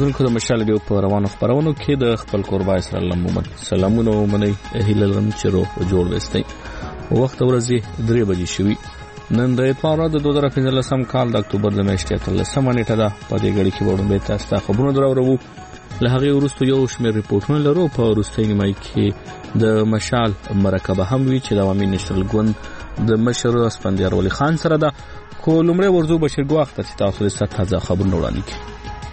اوریدونکو د مشال ډیو په روانو خبرونو کې د خپل قربا اسرائیل محمد سلامونه ومني هیله لرم چې روغ جوړ وستئ. وخت ورځې 3 بجې شوي. نن د اتمار د 2015 کال د اکتوبر د میاشتې 13 نیټه ده. په دې غړي کې وړاندې تاسو ته خبرونه درورو. له هغه وروسته یو شمېر ریپورتونه لرو. په وروستۍ نیمایي کې د مشال مرکبه هم وی چې د عوامي نېشنل ګوند د مشر اسپندیار ولی خان سره ده. خو لومړی ورځو بشیر ګواخ ته تاسو ته تازه خبرونه وړاندې کړو.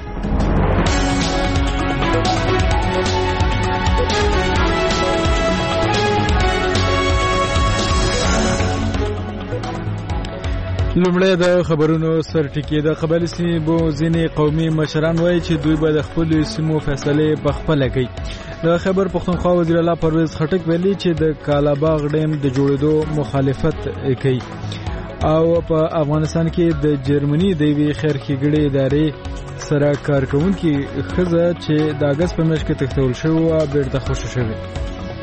لومړی د خبرونو سرټکی د قبایلی سیمو ځینې قومي مشران وایي چې دوی به د خپل سیمو فیصلې په خپله کوي. د خیبر پښتونخوا وزیر اعلی پرویز خټک ویلي چې د کالاباغ ډیم د جوړېدو مخالفت کوي او په افغانستان کې د جرمني د یوې خیر ښېګړې ادارې سره کارکوونکې ښځه چې د اګست په میاشت کې تښتول شوې وه بېرته خوشي شوې.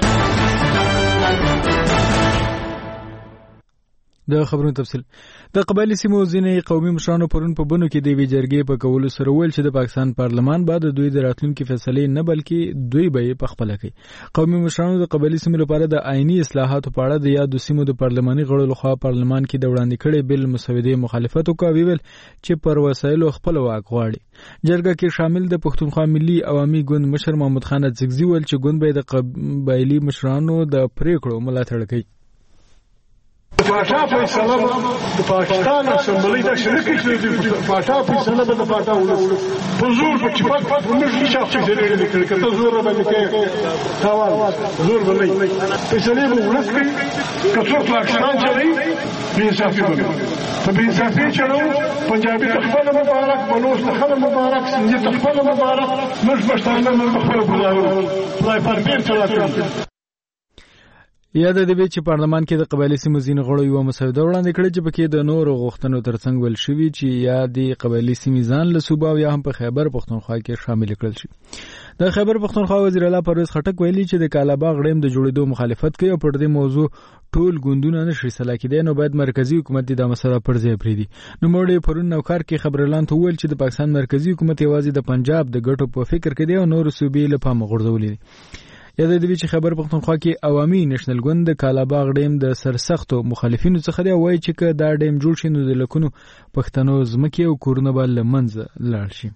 د خبرونو تفصیل. د قبایلی سیمو ځینې قومي مشرانو پرون په بنو کې د یوې جرګې په کولو سره ویل چې د پاکستان پارلمان به د دوی د راتلونکي فیصلې نه بلکې دوی به یې پخپله کوي. قومي مشرانو د قبایلی سیمو لپاره د آئیني اصلاحاتو په اړه د یادو سیمو د پارلماني غړو لخوا پارلمان کې د وړاندې کړي بل مسودې مخالفت وکړ. ویل چې پر وسایلو خپل واک غواړي. جرګه کې شامل د پښتونخوا ملي عوامي ګوند مشر محمد خان ځګزي ویل چې ګوند به د قبایلی مشرانو د پریکړو ملاتړ کوي. پاټا فیصله د پاکستان اسمبلی د شرکت چې پاټا فیصله به د پاټا ولر په زور په چپک په موږ شخصي ځای لیکل کته زور باندې کې تاوان زور باندې فیصله به ولر کې کڅو پاکستان چلی بے انصافي باندې په بے انصافي چلو پنجابي تخفل مبارک بلوچ تخفل مبارک سندي تخفل مبارک موږ پښتانه موږ خپل ګزارو پرای پارټي چلاته. یاد دی چې پارلمان کې د قبایلی سیمو ځینې غړو یوه مسوده وړاندې کړې چې پکې د نورو غوښتنو ترڅنګ ویل شوي چې یا د قبایلی سیمې ځان له صوبه او یا هم په خیبر پښتونخوا کې شامل کړل شي. د خیبر پښتونخوا وزیر اعلی پرویز خټک ویلي چې د کالاباغ ډیم د جوړېدو مخالفت کوي او پر دې موضوع ټول ګوندونه نشي سلا کېدای نو باید مرکزی حکومت د مسله پر ځای پرېږدي. نو موږ پرون نوکار کې خبرلاند ته وویل چې د پاکستان مرکزی حکومت یوازې د پنجاب د ګټو په فکر کې دی او نور صوبې له پامه غورځولې دي. یاد دی چې خبر پښتونخوا کې عوامي نېشنل ګوند د کالاباغ ډیم د سرسختو مخالفینو څخه دی. وایي چې که دا ډیم جوړ شي نو د لکونو پښتنو ځمکې او کورونه به له منځه لاړ شي.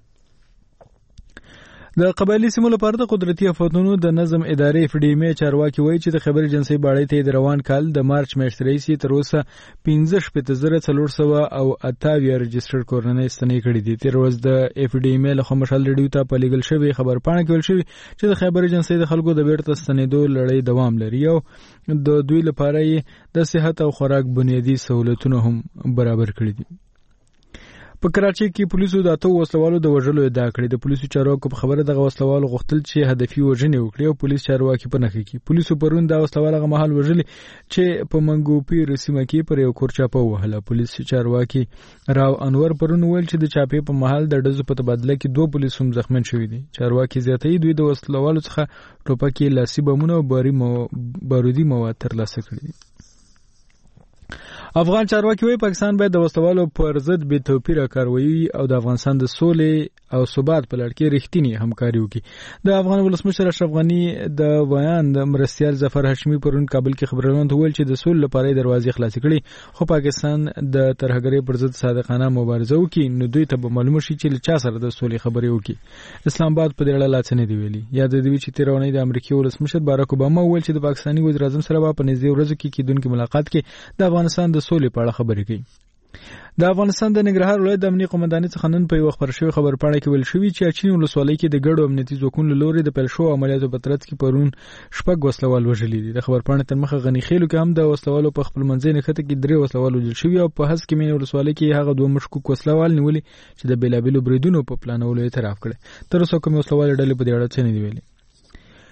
د قبایلی سیمو لپاره د قدرتي آفاتونو د نظم ادارې FDMA چارواکي وایي چې د خیبر ایجنسۍ باړۍ ته د روان کال د مارچ میاشتې راهیسې تر اوسه 15,428 رجسټر کورنۍ ستنې کړي دي. تېره ورځ د FDMA لخوا مشال ریډیو ته په لیږل شوې خبرپاڼه کې ویل شوي چې د خیبر ایجنسۍ د خلکو د بیرته ستنېدو لړۍ دوام لري او د دوی لپاره یې د صحت او خوراک بنیادي سهولتونه هم برابر کړي دي. په کراچۍ کې پولیسو د 8 وسلوالو د وژلو ادعا کړې. د پولیسو چارواکو په خبره دغه وسلوالو غوښتل چې هدفي وژنې وکړي او پولیس چارواکي په نښه کړي. پولیسو پرون دا وسلوال هغه مهال وژلي چې په منګوپیر سیمه کې پر یو کور چاپه ووهله. پولیس چارواکي راو انور پرون ویل چې د چاپې په مهال د ډزو په تبادله کې 2 پولیس هم زخمین شوي دي. چارواکي زیاتوي دوی د وسلوالو څخه ټوپکې، لاسي بمونه او بارودي مواد ترلاسه کړي دي. افغان چارواکي وایي پاکستان باید د وسلوالو پر ضد بې توپیره کاروایی او د افغانستان د سولې او ثبات په لړ کې رښتینې همکاري وکړي. د افغان ولسمشر اشرف غني د بیان د مرستیال ظفر هاشمي پرون کابل کې خبرلاند ته ویل چې د سولې لپاره دروازې خلاصې کړي خو پاکستان د ترهګرۍ پر ضد صادقانه مبارزه وکړي نو دوی ته به معلومه شي چې له چا سره د سولې خبرې وکړي. اسلام آباد په دې اړه لا څه نه دی ویلي. یاد دی چې تېره اونۍ د امریکایي ولسمشر باراک اوباما ویل چې د پاکستاني وزیر اعظم سره به په نږدې ورځو کې کېدونکي ملاقات کې د افغانستان د سولې په اړه خبرې کوي. د افغانستان د ننګرهار ولایت د امنیت قومندانۍ څخه نن په یو خبر شوی خبرپاڼه کې ویل شوی چې اچین ولسوالۍ کې د ګډو امنیتي ځواکونو له لوري د پیل شوو عملیاتو په ترڅ کې پرون 6 وسلوال وژلي دي. د خبرپاڼې تر مخه غنی خېلو کې هم د وسلوالو په خپل منځي نښته کې 3 وسلوال وژل شوي او په هڅه کې مې ولسوالۍ کې هغه 2 مشکوک وسلوال نیولي چې د بیلابېلو بریدونو په پلانولو اعتراف کړي. تر اوسه کوم وسلوال ډلې په دې اړه څه نه دی ویلي.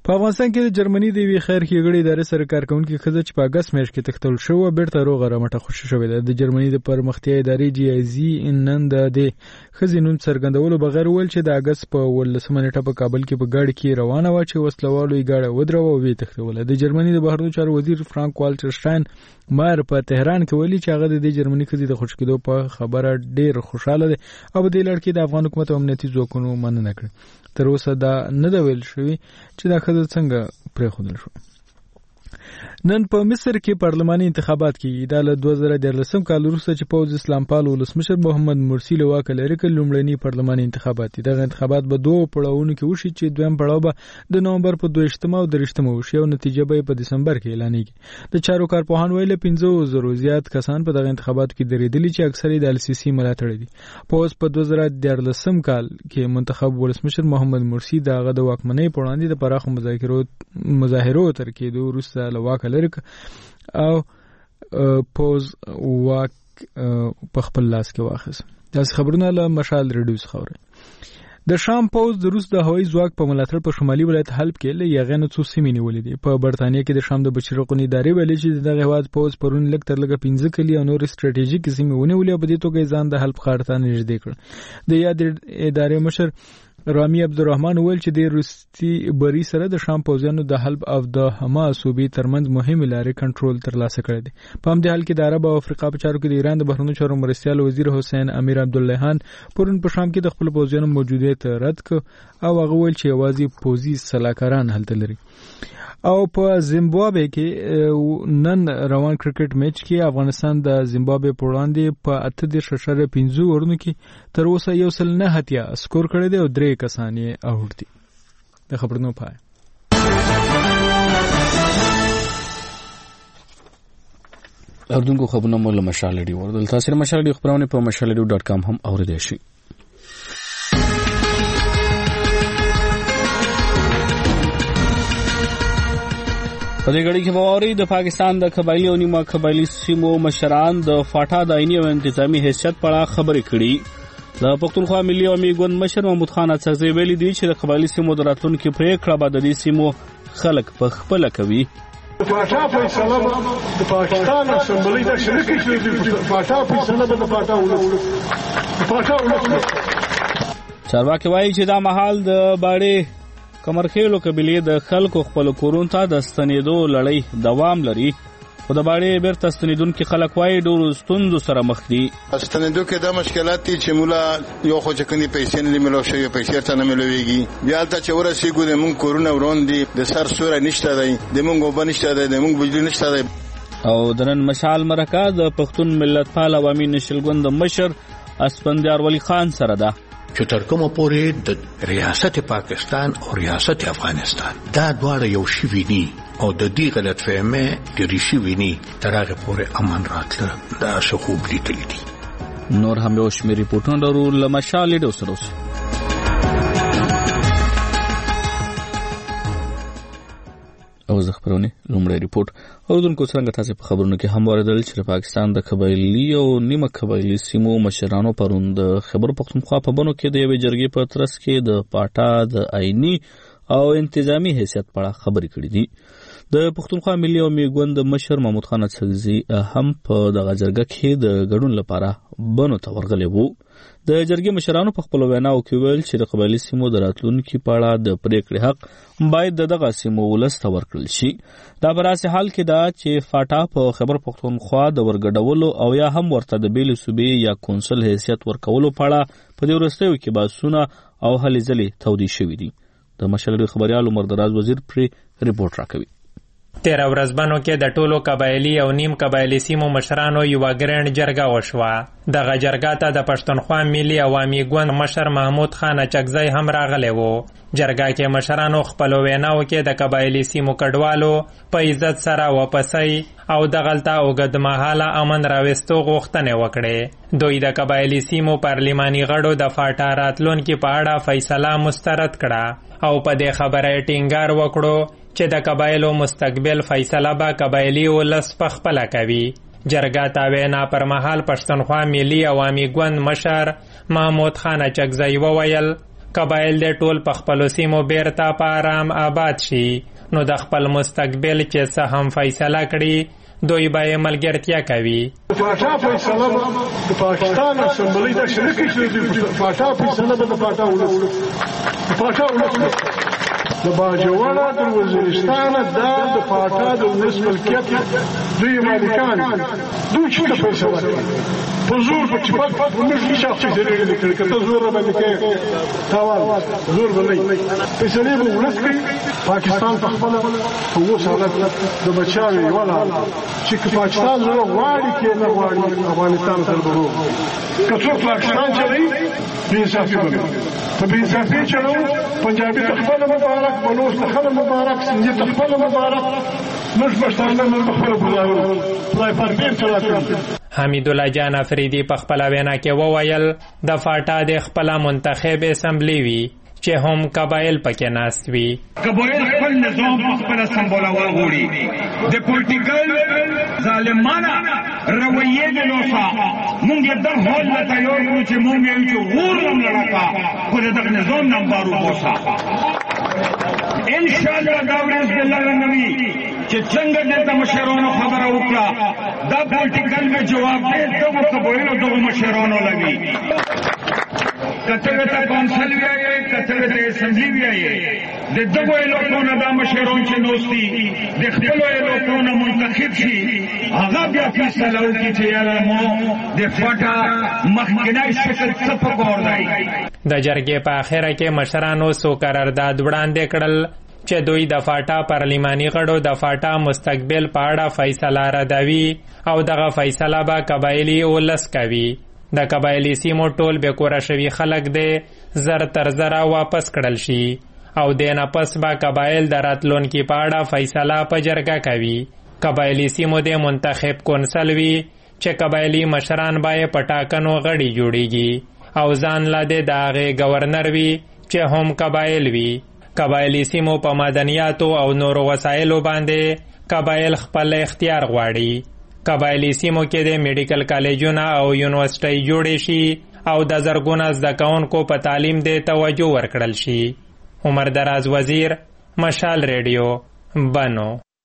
په افغانستان کې د جرمني د وی خیر ښېګړې ادارې سره کارکونکي ښځه چې په اګست میاشت کې تښتول شوه بیرته روغه رمټه خوشي شوې ده. د جرمني د پرمختیا ادارې جی آی زی نن د ښځې نوم څرګندولو بغیر وویل چې د اګست په 18 نیټه په کابل کې په ګاډي کې روانه وه چې وسلوالو یې ګاډی ودروه او ویې تښتوله. د جرمني د بهرنیو چارو وزیر فرانک والټر شټاین مایر په تهران کې ویلي چې هغه د دې جرمني ښځې د خوشي کېدو په خبره ډېر خوشحاله دی او په دې لړ کې د افغان حکومت او امنیتي ځواکونو مننه کړې. تر اوسه دا نه ده ویل شوي چې دا ښځه څنګه پرېښودل شوه. نن په مصر کې پارلماني انتخابات کېږي. دا له 2013 کال وروسته چې پوځ اسلام پال ولسمشر محمد مرسي له واکه لرې کړ لومړني پارلماني انتخابات دي. دغه انتخابات به دوه پړاوونو کې وشي چې دویم پړاو به د نومبر په 22 او 23 وشي او نتیجه به په دسمبر کې اعلانېږي. د چارو کارپوهان ویل 15,000 زیات کسان په دغه انتخاباتو کې درېدلي چې اکثر یې د السیسي ملاتړي دي. پوځ په 2013 کال کې منتخب ولسمشر محمد مرسي دغه د واکمنۍ په وړاندې د پراخو مظاهرو تر کېدو وروسته له واکه لرې او پوز واک په خپل لاس کې واخیست. داسې خبرونه له مشال ریډیو څخه اورئ. د شام پوز د روس د هوایي ځواک په ملاتړ په شمالي ولایت حلب کې له یغې نه څو سیمې نیولې دي. په برتانیې کې د شام د بشرقونی ادارې ویلي چې دغه هیواد پوز پرون لږ تر لږه 15 کلي او نور ستراتیژیک سیمې ونیولې او په دې توګه ځان د حلب ښار ته نږدې کړ. د یاد ادارې مشر رامی عبدالرحمن ویل چې د روسي بری سره د شام پوځیانو د حلب او د حما صوبې ترمنځ مهمې لارې کنټرول ترلاسه کړی دی. په همدې حال کې د عرب او افریقا په چارو کې د ایران د بهرنیو چارو مرستیال وزیر حسین امیر عبداللهان پرون په شام کې د خپل پوځیانو موجودیت رد کړ او هغه ویل چې یوازې پوځي سلاکاران هلته لري. او په زیمبابوې کې نن روان کرکټ میچ کې افغانستان د زیمبابوې په وړاندې په 8.5 اورونو کې تر اوسه 109 سکور کړی دی او 3 کسان یې آوټ دي. د خبرونو پای اردوونکو خبرونه مو له مشال ریډیو ورول. تاسو مشال ریډیو خبرونه په mashalradio.com هم اوریدئ شئ. په دې غړي کې باوري د پاکستان د قبایلی او نیمه قبایلی سیمو مشران د فاټا د آئینی او انتظامی حیثیت په اړه خبرې کړي. د پښتونخوا ملي عوامي ګوند مشر محمود خان اڅکزی ویلي دی چې د قبایلی سیمو د راتلونکو پریکړه به د دې سیمو خلک په خپل کوي. فاټا فیصله د پاکستان اسمبلی د شریک کړي. فاټا فیصله د فاټا چارواکي وایي چې دا مهال د باړې کمرخېلو قبیلې د خلکو خپل کورونو ته د ستنېدو لړۍ دوام لري. خو د باړې بیرته ستنېدونکي خلک وایي ډېرو ستونزو سره مخ دي. ستنېدو کې دا مشکلات دي چې مولا یو خو چې کومې پیسې نه ملو شوی پیسې ته نه ملويږي. بیا ته چې ورسېږو د مونږ کورونه ورون دي د سر سوره نشته دی د مونږ وب نشته دی د مونږ بجلی نشته دی. او د نن مشال مرکه د پښتون ملت پال عوامي نشل ګوند مشر اسپندیار ولی خان سره ده چې تر کومه پورې د ریاست پاکستان او ریاست افغانستان دا دواړه یو شی ویني او د دې غلط فهمه د ریشي ویني تر هغه پورې امن راتله دا څه خوب لیدل دي. نور هم یو شمېر ریپورټونه لرو له مشال ډېر سره او زه خبرونه لومړی ریپورت اوردونکو څنګه تاسو په خبرونو کې هم واردل چې پاکستان د قبایلی او نیمه قبایلی سیمو مشرانو پرون د خبر پختونخوا په بنو کې د یوې جرګې په ترڅ کې د پاټا د آئینی او انتظامی حیثیت په اړه خبرې کړې دي. د پختونخوا ملي عوامي ګوند مشر محمود خان اڅکزی هم په دغه جرګه کې د ګډون لپاره بنو ته ورغلی وو. د جرګې مشرانو په خپل ویناو کې ویل چې د قبایلی سیمو د راتلونکو په اړه د پریکړې حق باید دغه سیمو ولس ته ورکړل شي. دا په داسې حال کې ده چې فاټا په خیبر پختونخوا د ورګډولو او یا هم ورته د بیلې صوبې یا کونسل حیثیت ورکولو په اړه په دې وروستیو کې بحثونه او هلې ځلې تودې شوي دي. د مشال خبريال عمر دراز وزیر پرې ریپورت راکوي. 13 ورځبنو کې د ټولو قبایلی او نیم قبایلی سیمو مشرانو یو ګرند جرګه وشوه. دغه جرګه ته د پښتونخوا ملي عوامي ګوند مشر محمود خان اڅکزی هم راغلی وو. جرګه کې مشرانو خپل ویناو کې د قبایلی سیمو کډوالو په عزت سره واپسۍ او دغلته اوږدمهاله امن راوستو غوښتنې وکړې. دوی د قبایلی سیمو پارلماني غړو د فاټا راتلونکي په اړه فیصله مسترد کړه او په دې خبره ټینګار وکړو چې د قبایلو مستقبل فیصله به قبایلی ولس په خپله کوي. جرګه ته وینا پر مهال پښتونخوا ملي عوامي ګوند مشر محمود خان اڅکزی وویل قبایل د ټول په خپلو سیمو بیرته په آرام آباد شي، نو د خپل مستقبل چې څه هم فیصله کړي دوی به یې ملګرتیا کوي. پاچا فیصله به د پاکستان اسمبلی ته شریکه شي. پاچا فیصله به د پاچا ولس د باجوړه تر وزیرستانه دا د پاچا د ولس ملکیت دوی مالکان دوی چې فیصله کوي په زور په چپک په موږ نشو چې زری لیکل کته زور باندې کې تاوال زور باندې فیصله به ولس کوي. پاکستان په خپل هو سالت د بچاوي ولا چې پاکستان زره غواړي کې نه غواړي افغانستان سره ورو کڅو پاکستان چلی بے انصافي به په بے انصافي چلو پنجابي تخفل مبارک بلوچ تخفل مبارک سندي تخفل مبارک مش پښتانه مر خپل ګزارو خدای پر دې چلاته. حمید الله جان افریدي په خپل وینا کې وویل د فاټا د خپل منتخب اسمبلی وی چې هم قبایل پکې ناست وي. قبایل خپل نظام په خپل سمبولول غوړي د پولیټیکل ظالمانه رویه د لوسا مونږ د هول لا تیار یو چې مونږ یو چې غورم لړکا خو د نظام نمبر ووسا ان شاء الله دا ورځ د الله نبی چې څنګه د مشرانو خبره وکړه دا پولیټیکل میں جواب دې دغه قبایلو دغه مشرانو لګي. کتبه تا کونسل وی آئے کتبه تا اسمبلی وی آئے د دغو الوکونا دا مشرون چه نوستی د خپلو الوکونا منتخب شي آغا بیا فیصلو کی چه یالا مو د فاٹا مخکنای شکل سپک اوردائی. د جرګې په آخره کې مشرانو سو قرارداد وړاندې کړل چې دوی د فاټا پارلیماني غړو د فاټا مستقبل په اړه فیصله ردوي او دغه فیصله به قبایلي ولس کوي. د قبایلی سیمو ټول بې کوره شوي خلک دی زر تر زره واپس کړل شي او د نه پس به قبایل د راتلونکي په اړه فیصله په جرګه کوي. قبایلی سیمو د منتخب کونسل وي چې قبایلی مشران به یې په ټاکنو غړي جوړیږي او ځان لا د هغې گورنر وي چې هم قبایل وي. قبایلی سیمو په مدنیاتو او نورو وسایلو باندې قبایل خپل اختیار غواړي. قبایلی سیمو کې د میډیکل کالجونه او یونیورسيټي جوړې شي او د زرګونه زده کوونکو په تعلیم د توجه ورکړل شي. عمر دراز وزیر، مشال ریډیو، بنو.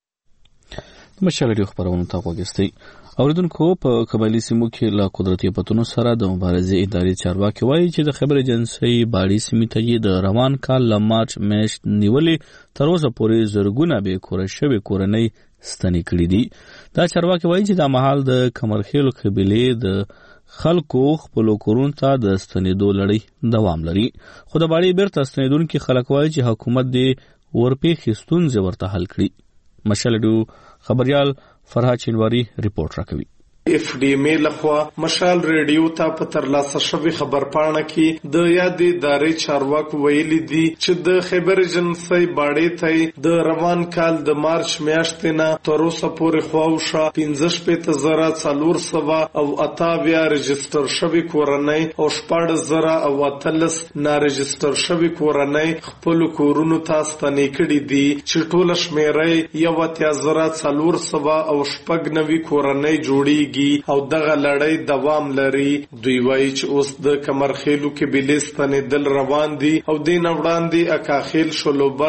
مشال ریډیو خبرونه تا وګورئ. اوریدونکو په قبایلی سیمو کې لا قدرتي پتونو سره د مبارزې اداري چارواکي وایي چې د خبر ایجنسي باړي سیمې ته د روان کال لمارچ میاشت نیولې تر اوسه پورې زرګونه به کور شوي کورنۍ ستنې کړې دي. دا چارواکي وایي چې د مهال د کمرخېلو قبيلې د خلکو خپل کورونو ته د ستنېدو لړۍ دوام لري. خو د باړي بیرته ستنېدونکو خلک وایي چې حکومت دې ورپېښې ستونزې ورته حل کړي. مشال ریډیو خبريال فرهاد چینواری رپورټ راکوي. اف ډی ام لخوا مشال ریډیو ته په ترلاسه شوی خبرپاڼه کې د یادې ادارې چارواکو ویلي دي چې د خبر ایجنسي باړې ته د روان کال د مارچ میاشتې نه تر اوسه پورې خواوشه 15,400 او 28 رجستر شوی کورنۍ او 14,013 نارجستر شوی کورنۍ خپل کورونو ته ستنې کړې دي چې ټول شمیرې 13,400 او 96 کورنۍ جوړیږي او دغه لړۍ دوام لري. دوی وایي چې اوس د کمرخېلو کې بلستانې دل روان دي او دین وړاندې اکاخیل شلوبر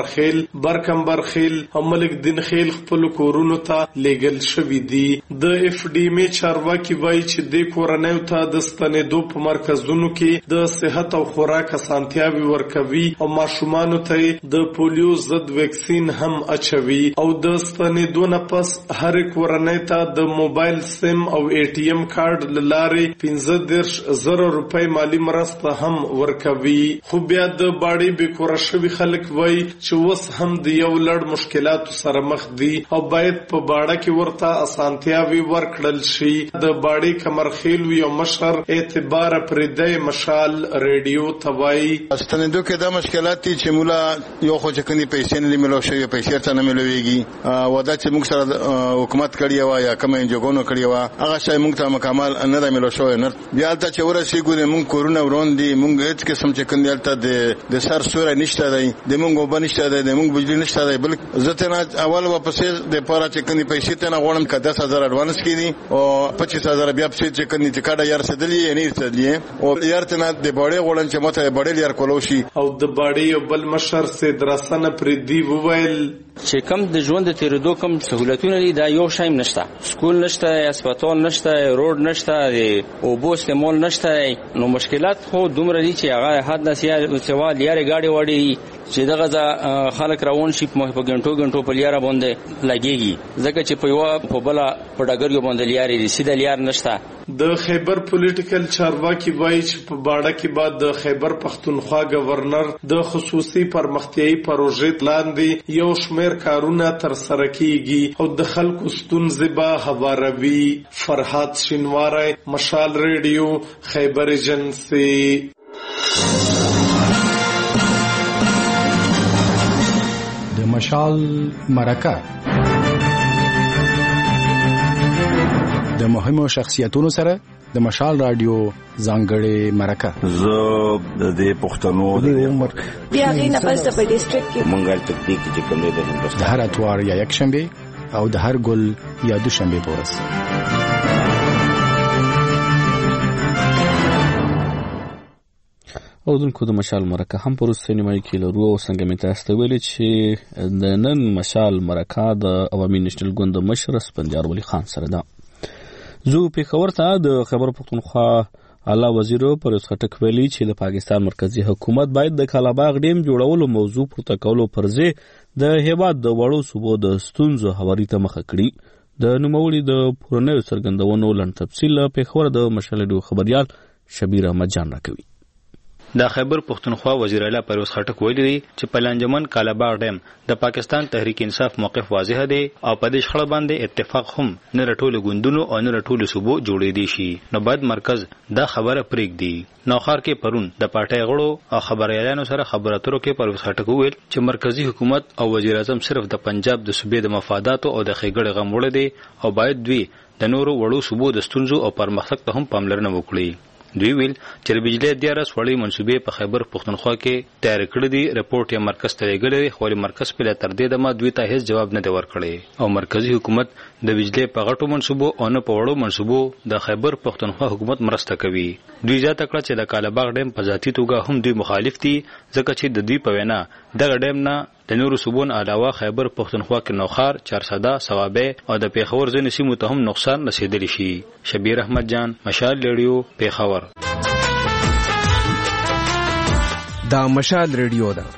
کمبرخیل او ملک دین خیل خپل کورونو ته لېږل شوي دي. د اف ډی ام چارواکي وایي چې د کورنیو ته د ستنېدو په مرکزونو کې د صحت او خوراک اسانتیاوي ورکوي او ماشومانو ته د پولیو ضد ویکسین هم اچوي او د ستنېدو نه پس هر کورنۍ ته د موبایل سیم او ای ټی ایم کارت لاري 15,000 روپۍ مالی مرسته هم ورکوي. خو بیا د باړي به کور شوی خلک وای چې وس هم د یو لړ مشکلاتو سره مخ دي او باید په باړه کې ورته اسانتیاوي ورکړل شي. د باړي کمرخېل یو مشر اعتبار پردې مشال ریډیو توای استندو کې دا مشکلات چې مولا یو خو چې کني پیسې نه ملو شوی پیسې ته نه ملويږي ودا چې موږ سره حکومت کړی و یا کوم انجوګونو کړی کړی و هغه شای موږ ته مکمل نه د ملو شو نه بیا ته چې ورسېګو موږ کورونه وروندي موږ هیڅ قسم چې کندلته د سر سوره نشته دی د موږ وبنشته دی د موږ بجلی نشته دی بل زته نه اول واپسې د پاره چې کندي پیسې ته نه غوړم ک 10000 اډوانس کړي او 25000 بیا په چې کندي چې کاډه یار سدلی نه سدلی او یار ته نه د باړې غوړن چې مته باړې یار کولوشي او د باړې بل مشر سي درسنه پر دی وویل چې کم د ژوند تیرېدو کم سہولتونه دي دا یو شایم نشته سکول نشته هسپتال نشته روډ نشته او بو استعمال نشته نو مشکلات خو دومره دي چې هغه حد نسیا سوال یاره گاډي وړي چې دغه خلک روان شي په غنټو په لیاره باندې لګيږي ځکه چې په یو په بل په ډګر باندې لیاره دي سیده لیار نشته د خیبر پولیټیکل چارواکي وایي چې په باډه کې بعد د خیبر پختونخوا گورنر د خصوصي پرمختیايي پروژې لاندې یو شمېر کارونه تر سره کیږي او د خلکو ستونزې به هواروي. فرحات شینواری، مشال ریډیو، خیبر ایجنسی. د مشال مرکه د مهمو شخصیتونو سره د مشال رادیو ځانګړې مرکه. زه د دې پښتنو د عمر بیا غینه پس په ډیسټریکټ کې مونږه تطبیق چې کوم دی د هندوستان د هر اتوار یا یک شنبه او د هر ګل یا دوشنبه په ورځ. او دونکو د مشال مرکه هم پر سینمایي کې لرو او څنګه مې تاسو ته ویل چې د نن مشال مرکه د عوامي نېشنل ګوند مشر اسفندیار ولی خان سره ده. زه پیښور ته د خیبر پختونخوا اعلی وزیر پر خټک ویلي چې د پاکستان مرکزی حکومت باید د کالاباغ ډیم جوړولو موضوع پورته کولو پرځې د هیواد د وړو صوبو د ستونزو هواري ته مخه کړي. د نوموړي د پورنیو څرګندونو لړ تفصیل پیښور د مشال ډیو خبريال شبیر احمد جان راکوي. د خیبر پختونخوا وزیر اعلی پرویز خټک ویلي دی چې په لانجمن کالاباغ ډیم د پاکستان تحریک انصاف موقف واضح دی او په دې شخړه باندې اتفاق هم نه رټول غوندونو او نه رټول صوبو جوړې دي شي نو باید مرکز دا خبره پرېږدي. نوخار کې پرون د پارټۍ غړو او خبريالانو سره خبرو اترو کې پرویز خټک ویل چې مرکزی حکومت او وزیر اعظم صرف د پنجاب د صوبې د مفاداتو او د خېګړې غم وړي دي او باید دوی د نورو وړو صوبو د ستونزو او پرمختګ ته هم پاملرنه وکړي. دوی ویل چې د بجلی 11 وړي منصوبې په خیبر پختونخوا کې تیار کړې دي. رپورټ یې مرکز ته لېږلی خو مرکز په تر دې دمه دوی ته هیڅ جواب نه دی ورکړی او مرکزی حکومت د بجلی په غټو منصوبو او نه په وړو منصوبو د خیبر پختونخوا حکومت مرسته کوي. دوی ځکه کړه چې د کالاباغ ډیم په ذاتي توګه هم دوی مخالف دي ځکه چې د دوی په وینا دغه ډیم نه د نورو صوبونو علاوه خیبر پختونخوا کې نوخار، چارسده، ثوابه او د پیښور ځینې سیمو ته هم نقصان رسیدلی شي. شبیر احمد جان، مشال ریډیو، پیښور. دا مشال ریډیو ده.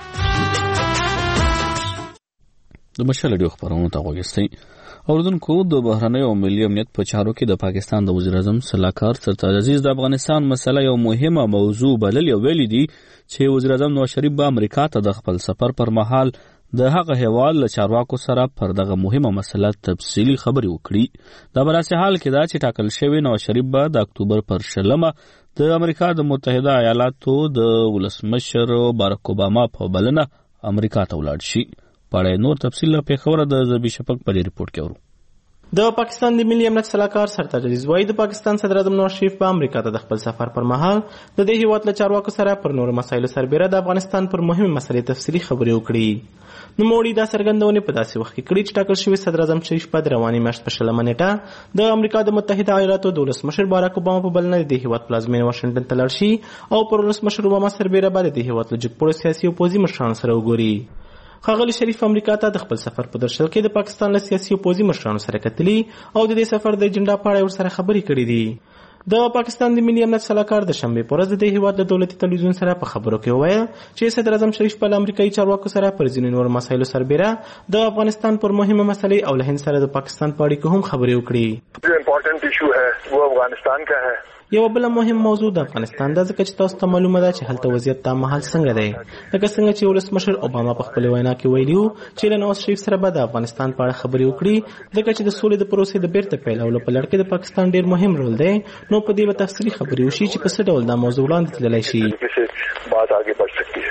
د مشال ریډیو خبرونه ته وګورئ. اوردونکو د بهرنۍ او ملي امنیت په چارو کې د پاکستان د وزیر اعظم سلاکار سرتاج عزیز د افغانستان مسله یو مهمه موضوع بللې او ویلي دي چې وزیر اعظم نواز شریف به امریکا ته د خپل سفر پر مهال د هغه هیواد له چارواکو سره پر دغه مهمه مسله تفصیلی خبرې وکړي. دا براسه حال کې دا چې ټاکل شوی نواز شریف به د اکتوبر پر 16 د امریکا د متحده ایالاتو د ولسمشر باراک اوباما په بلنه امریکا ته ولاړ شي. پړې نور تفصیل په خبره د زبی شفق په ریپورت کې ورو. د پاکستان د ملي امنیت سلاکار سرتاج عزیز وايي د پاکستان صدر اعظم نواز شریف په امریکا ته د خپل سفر پر مهال د دې هیواد له چارواکو سره پر نورو مسایلو سربېره د افغانستان پر مهمه مسلې تفصیلي خبرې وکړي. نوموړي دا څرګندونې په داسې وخت کې کړي چې ټاکل شوی صدر اعظم شریف په رواني میاشت په 16 نیټه د امریکا د متحده ایالاتو د ولسمشر باراک اوباما په بلنه د هیواد پلازمینه واشنګټن ته لاړ شي او پر ولسمشر اوباما سربېره باندې د هیواد له جګپوړو سیاسي او پوځي مشرانو سره وګوري. ښاغلي شریف امریکا ته د خپل سفر په درشل کې د پاکستان له سیاسي او پوځي مشرانو سره کتلي او د دې سفر د ایجنډا په اړه ورسره خبرې کړې دي. د پاکستان د ملي امنیت سلاکار د شنبې په ورځ د هیواد له دولتي تلویزیون سره په خبرو کې وویل چې صدر اعظم شریف په امریکایي چارواکو سره پر ځینو نورو مسایلو سربېره د افغانستان پر مهمه مسلې او له هند سره د پاکستان په اړیکو هم خبرې وکړي. جو امپورټنٹ ایشو ہے وہ افغانستان کا ہے. یو بل مهم موضوع د افغانستان د ځکه چې تاسو ته معلومه ده چې هلته وضعیت تام محل څنګه دی لکه څنګه چې ولسمشر اوباما په خپل وینا کې ویلي چې له نواز شریف سره به د افغانستان په اړه خبرې وکړي ځکه چې د سولې د پروسې د بیرته پیلولو په لړ کې د پاکستان ډیر مهم رول دی. نو په دې به تفصیلي خبرې وشي چې په څه ډول دا موضوع وړاندې تللی شي.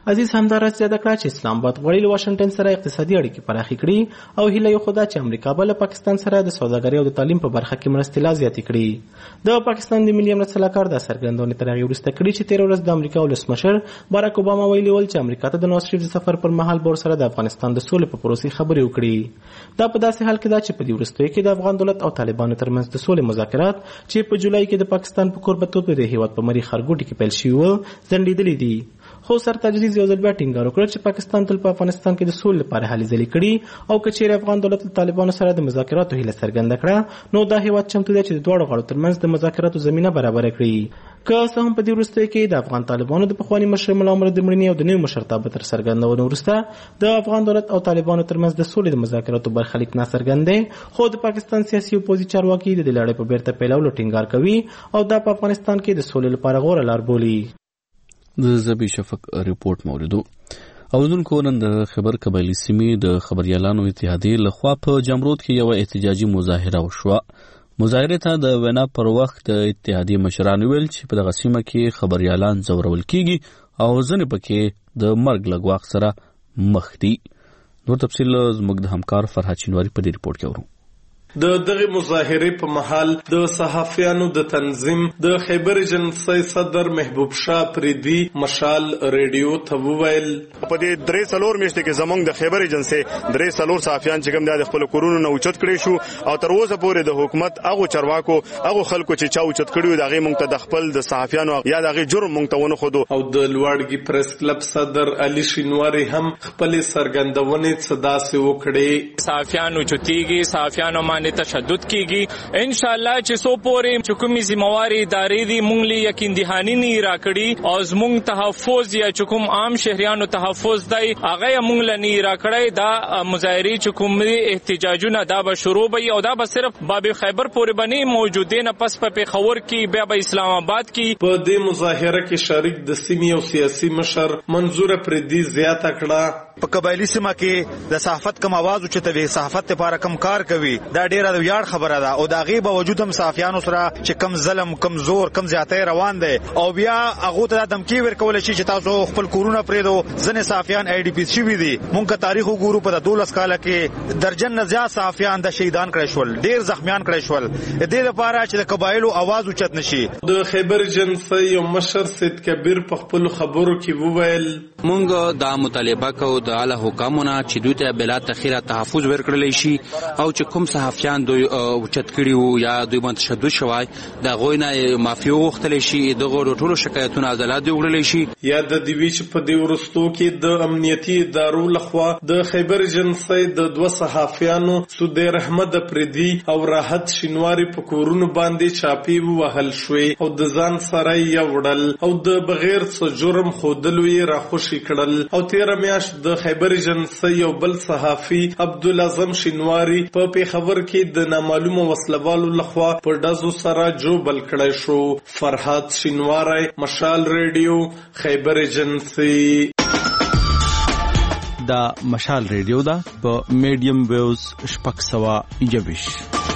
عزیز همداراز زیاده کړه چې اسلام آباد غواړي له واشنګټن سره اقتصادي اړیکې پراخې کړي او هیله یې خدا چې امریکا به له پاکستان سره د سوداګرۍ او د تعلیم په برخه کې مرستې لا زیاتې کړي. د پاکستان د ملي امنیت سلاکار دا څرګندونه تر هغې وروسته کړي چې 13 ورځ د امریکا ولسمشر باراک اوباما ویلي ول چې امریکا ته د نواز شریف د سفر پر مهال به ورسره د افغانستان د سولې په پروسې خبرې وکړي. دا په داسې حال کې ده چې په دې وروستیو کې د افغان دولت او طالبانو ترمنځ د سولې مذاکرات چې په جولای کې د پاکستان په کوربهتوب د هېواد په مری خرګوټي کې پیل شوي وو ځنډېدلي دي. خو سرتاج عزیز یو ځل بیا ټینګار وکړ چې پاکستان تل په افغانستان کې د سولې لپاره هلې ځلې کړي او که چیرې افغان دولت له طالبانو سره د مذاکراتو هیله څرګنده کړه نو دا هېواد چمتو دی چې د دواړو غاړو ترمنځ د مذاکراتو زمینه برابره کړي. که څه هم په دې وروستیو کې د افغان طالبانو د پخواني مشر ملا عمر د مړینې او د نوي مشرتابه تر څرګندونې وروسته د افغان دولت او طالبانو ترمنځ د سولې د مذاکراتو برخلیک ناڅرګند دی، خو د پاکستان سیاسي او پوځي چارواکي د دې لړۍ په بیرته پیلولو ټینګار کوي او دا په افغانستان کې د سولې لپاره غوره لار بولي. د زبی شفق ریپورت موردو اوردونکو نن د خبر قبایلی سیمې د خبريالانو اتحادیې لخوا په جمرود کې یو احتجاجي مظاهره وشوه. مظاهره ته د وینا پر وخت د اتحادیې مشران ویل چې په دغه سیمه کې خبريالان ځورول کیږي او ځنې پکې د مرګ له ګواښ سره مخ دي. نور تفصیل زموږ د همکار فرحت شینواری په دې ریپورت کې اورو. د دغه مظاهره په محل د صحافیانو د تنظیم د خیبر ایجنسی صدر محبوب شاه پریدي مشال ریډیو ته وویل په دې درې څلور میاشتې کې زمونږ د خیبر ایجنسی درې څلور صحافیان چې کوم د خپل کورونو نه اوچت کړي شو او تر اوسه پورې د حکومت هغه چارواکو هغه خلکو چې چا اوچت کړي دغه مونږ ته د خپل د صحافیانو یا دغه جرم مونږ ته ونه خودو. او د لوړګي پریس کلب صدر علي شینواری هم خپل سرګندونې صدا سي وکړي. صحافیانو چتیږي، صحافیانو تشدد کیږي. ان شاء الله چې سو پورې چې کومي ذمہواری ادارې دي مونږ لې یقین دهانی نه راکړي او زمونږ تحفظ یا چې کوم عام شهريانو تحفظ دی هغه مونږ لنی راکړي. دا مظاهری چې کوم احتجاجونه دا به شروع وي او دا به صرف باب خیبر پورې باندې موجودین پس په پیښور کې بیا په اسلام آباد کې. په دې مظاهره کې شریک د سیمې او سیاسي مشر منظور پردي زیاته کړه. په قبایلی سیمه کې د صحافت کم आवाज او چې د صحافت لپاره کم کار کوي دا ډیره د ویاړ خبره ده او دا غي باوجود هم صحافیانو سره چې کم ظلم کم زور کم زیاتې روان دي او بیا هغه ته دمکی ورکول شي چې تاسو خپل کورونه پرېدو. ځنې صحافیان آی ډی پی شوي دي. مونږه تاریخ وګورو په 12 کال کې درجن نه زیات صحافیان د شهیدان کړي شول، ډیر زخمیان کړي شول. د دې لپاره چې د قبایلو आवाज اوچت نشي. د خیبر ایجنسی یو مشر سید کبیر په خپل خبرو کې وویل مونږ دا مطالبه کوو د اعلی حکامونو چې دوی ته بلا تخیره تحفظ ورکړل شي او چې کوم صحافیان دوی اوچت کړي وو یا دوی باندې تشدد شوی دا غوینه معافي وغوښتل شي. دغه ټولو شکایتونه عدالت وکړل شي. یا د دوی چې په دې ورستو کې د امنیتي ادارو لخوا د خیبر ایجنسی د دوه صحافیانو سودیر احمد پردي او راحت شینواری په کورونو باندې چاپی وهل شوې او د ځان سره یې وړل او د بغیر څه جرم خودلو یې راخوشي کړل. او 13 میاشت د خیبر ایجنسی یو بل صحافي عبدالعظم شینواری په پیښور کې د نامعلومه وسلوالو لخوا په ډزو سره جوبل کړی شو. فرحات شینواری مشال ریډیو خیبر ایجنسی. دا مشال ریډیو دا په میډیم ویوز شپږ سوه یویش.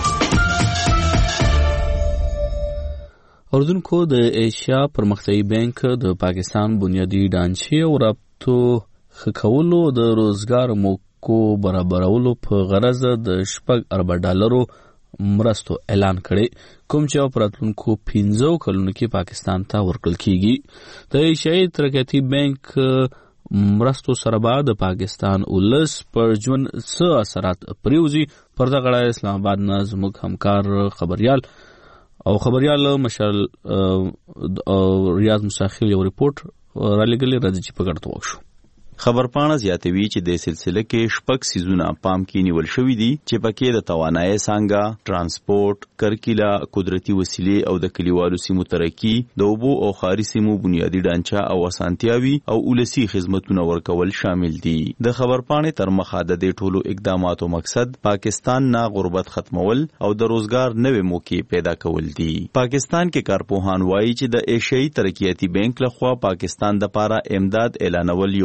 اردوونکو د ایشیا پرمختیايي بانک د پاکستان بنیادی ډانچې او رابطو ښه کولو د روزګار موقعو برابرولو په غرض د $4 مرستو اعلان کړي کوم چې په راتلونکو 15 کلونو کې پاکستان ته ورکړل کیږي. د ایشیايي ترقیاتي بانک مرستو سره به د پاکستان ولس پر ژوند څه اثرات پریوزي. پر دغه اړه اسلام آباد نه زموږ همکار خبريال مشال ریاض مساخیل یو ریپورت را لګلې راځي چې په ګډه وښو. خبرپاڼه زیاتوي چې د سلسله کې شپږ سیزونه پام کې نیول شوی دي چې پکې د توانایي څنګه ترانسپورت، کرکیلا، قدرتي وسیلې او د کلیوالو سیمو ترقی، د اوبو او خاري سیمو بنیادی ډانچه او اسانتیاوي او ولسی خدماتونه ورکول شامل دي. د خبرپاڼې تر مخه د دې ټولو اقداماتو مقصد پاکستان نه غربت ختمول او د روزګار نوې موقع پیدا کول دي. پاکستان کې کارپوهان وایي چې د ایشیايي ترقیاتي بانک لخوا پاکستان د لپاره امداد اعلانول یو ښه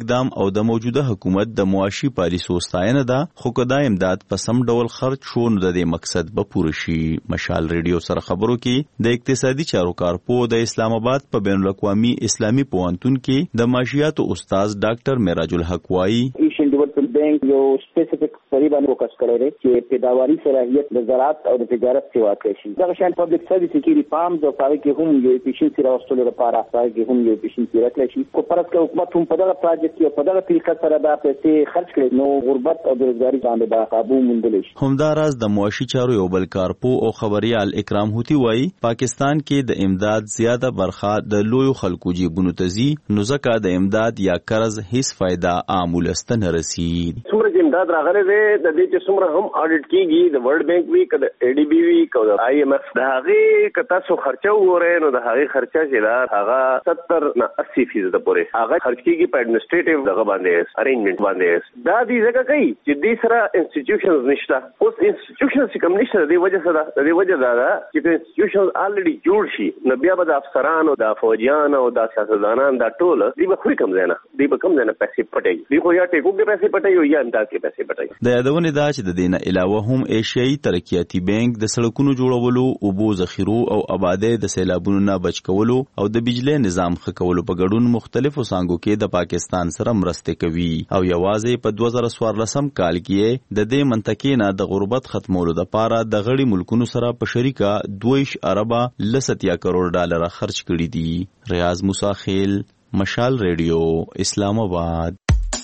اقدام او د موجوده حکومت د معاشي پالیسو ستاینه ده، خو که دا امداد په سم ډول خرج شو نو د دې مقصد به پوره شي. مشال ریډیو سره خبرو کې د اقتصادي چارو کارپو د اسلام آباد په بین الاقوامي اسلامي پوهنتون کې د معاشیاتو استاد ډاکټر معراج الحق وایي ایشین ډیولپمنٹ بینک یو سپیسیفک تقریبا فوکس کړی دی چې پیداواري صلاحیت د زراعت او د تجارت سیوا کوي شي. دغه شان پبلک سرویس کې ریفارمز او پاره کې هم یو افیشنسي راوستلو لپاره پاره کې هم یو افیشنسي راکړي شي. کو پرځ کې حکومت هم په دغه پروژې کې په دغه طریقه سره دا پیسې خرج کړي نو غربت او بیروزګاری باندې به قابو موندل شي. همداراز د معاشي چارو یو بل کارپو او خبريال اکرام هوتی وایي پاکستان کې د امداد زیاته برخه د لویو خلکو جیبونو ته ځي، نو ځکه د امداد یا قرض هیڅ فائدہ عامل است نه رسید. څومره امداد راغلی دی د دې چې څومره هم اډیټ کیږي د ورلد بانک وی کده ای ډی بی وی کده آی ایم ایف د هغه کته سو خرچه وره نو د هغه خرچه چې دا هغه 70 نه 80% پورې هغه خرچ کیږي په اډمنسټریټیو دغه باندې ارینجمنت باندې. دا دې ځکه کوي چې دې سره انسټیټیوشنز نشته. اوس انسټیټیوشنز کوم نشته د وجه سره د وجه دا چې انسټیټیوشنز الریډي جوړ شي نو بیا به د افسرانو د فوجیانو او د سیاستدانانو دا ټول دې به خوري کم ځای نه دې به کم ځای نه پیسې پټي دې خو یا ټیکو کې پیسې پټي او یا امداد کې پیسې پټي. د یادونه دا چې د دینه علاوه هم ایشیایي ترقیاتي بانک د سړکونو جوړولو، اوبو ذخیرو او آبادی د سیلابونو نه بچ کولو او د بجلی نظام ښه کولو په ګډون مختلفو څانګو کې د پاکستان سره مرستې کوي او یوازې په 2014 کال کې د دې منطقې نه د غربت ختمولو لپاره د غړي ملکونو سره په شریکه 2 اربه 70 کروڑ ډالر خرج کړي دي. ریاض موسی خیل، مشال ریډیو، اسلام آباد.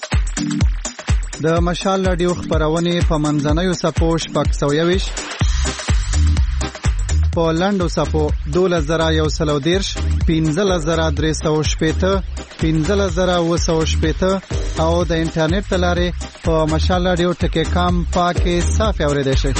د مشال رادیو خبرونه په منځنوي سپو شپږ 120 په لاندو سپو 2113 15310 15310 او د انټرنیټ تلاره په مشال رادیو ټکی کام پاکه صاف اوریدل شي.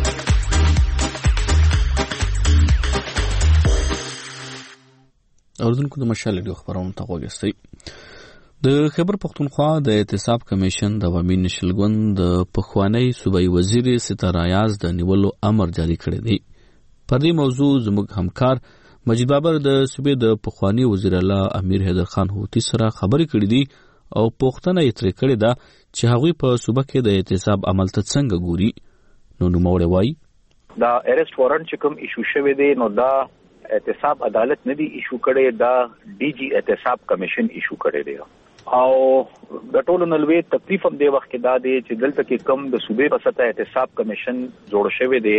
اوردونکو د مشال رادیو خبرونه ته وګورئ. د خیبر پختونخوا د احتساب کمیشن د عوامي نشل ګوند د پخوانی صوبایي وزیر ستاره یاز د نیولو امر جاری کړی دی. پر دې موضوع زموږ همکار مجید بابر د صوبې د پخوانی وزیر اعلی امیر حیدر خان هوتی سره خبرې کړې دي او پوښتنه یې ترې کړې ده چې هغوی په صوبه کې د احتساب عمل ته څنګه ګوري. نو نوموړی وایي دا ارست وارنټ چې کوم ایشو شوی دی نو دا احتساب عدالت نه دی ایشو کړی، دا ډي جی احتساب کمیشن ایشو کړی دی او د ټولو نلوي تکلیف هم دی وخت کې دا دی چې دلته کې کم د صوبې په سطح احتساب کمیشن جوړ شوی دی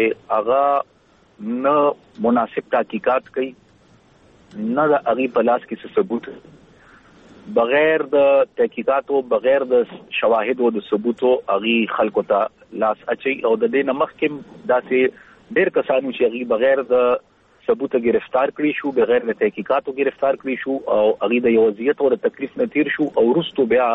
هغه نه مناسب تحقیقات کوي نه د هغې په لاس کې څه ثبوت بغیر د تحقیقاتو بغیر د شواهدو د ثبوتو هغې خلکو ته لاس اچوي او د دې نه مخکې داسې ډېر کسانو چې هغې بغیر د ثبوت گرفتار کړی شو بغیر د تحقیقاتو گرفتار کړی شو او هغه د یو وضعیت او د تکلیف نه تیر شو او وروسته بیا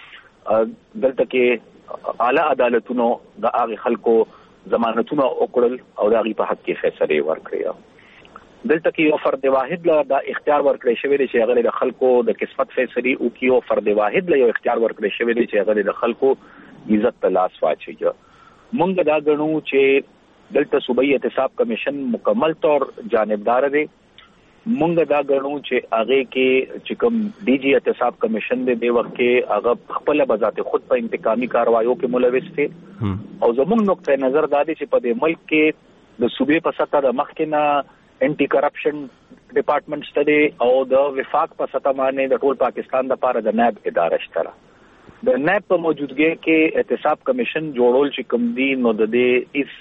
دلته کې اعلی عدالتونو د هغه خلکو ضمانتونه وکړل او د هغه په حق کې فیصله ورکړه. دلته کې یو فرد واحد له د اختیار ورکړی شوی دی چې هغه د خلکو د قسمت فیصله وکړي او فرد واحد له یو اختیار ورکړی شوی دی چې هغه د خلکو عزت ته لاس واچي. مونږ دا غنو چې دلته صوبایي احتساب کمیشن مکمل طور جانبدار دی. مونږ دا غنو چې هغه کې چې کوم ډي جی احتساب کمیشن دی وخت کې هغه خپل بذات خود په انتقامي کاروایو کې ملوث دي او زموږ نقطه نظر دا دی چې په دې ملک کې د صوبې په سطح د مخکنه انټي کرپشن ډپارټمنټ شته او د وفاق په سطح باندې د ټول پاکستان لپاره د نائب اداره شته. د نائب په موجودګۍ کې احتساب کمیشن جوړول چې کوم دی نو د دې اس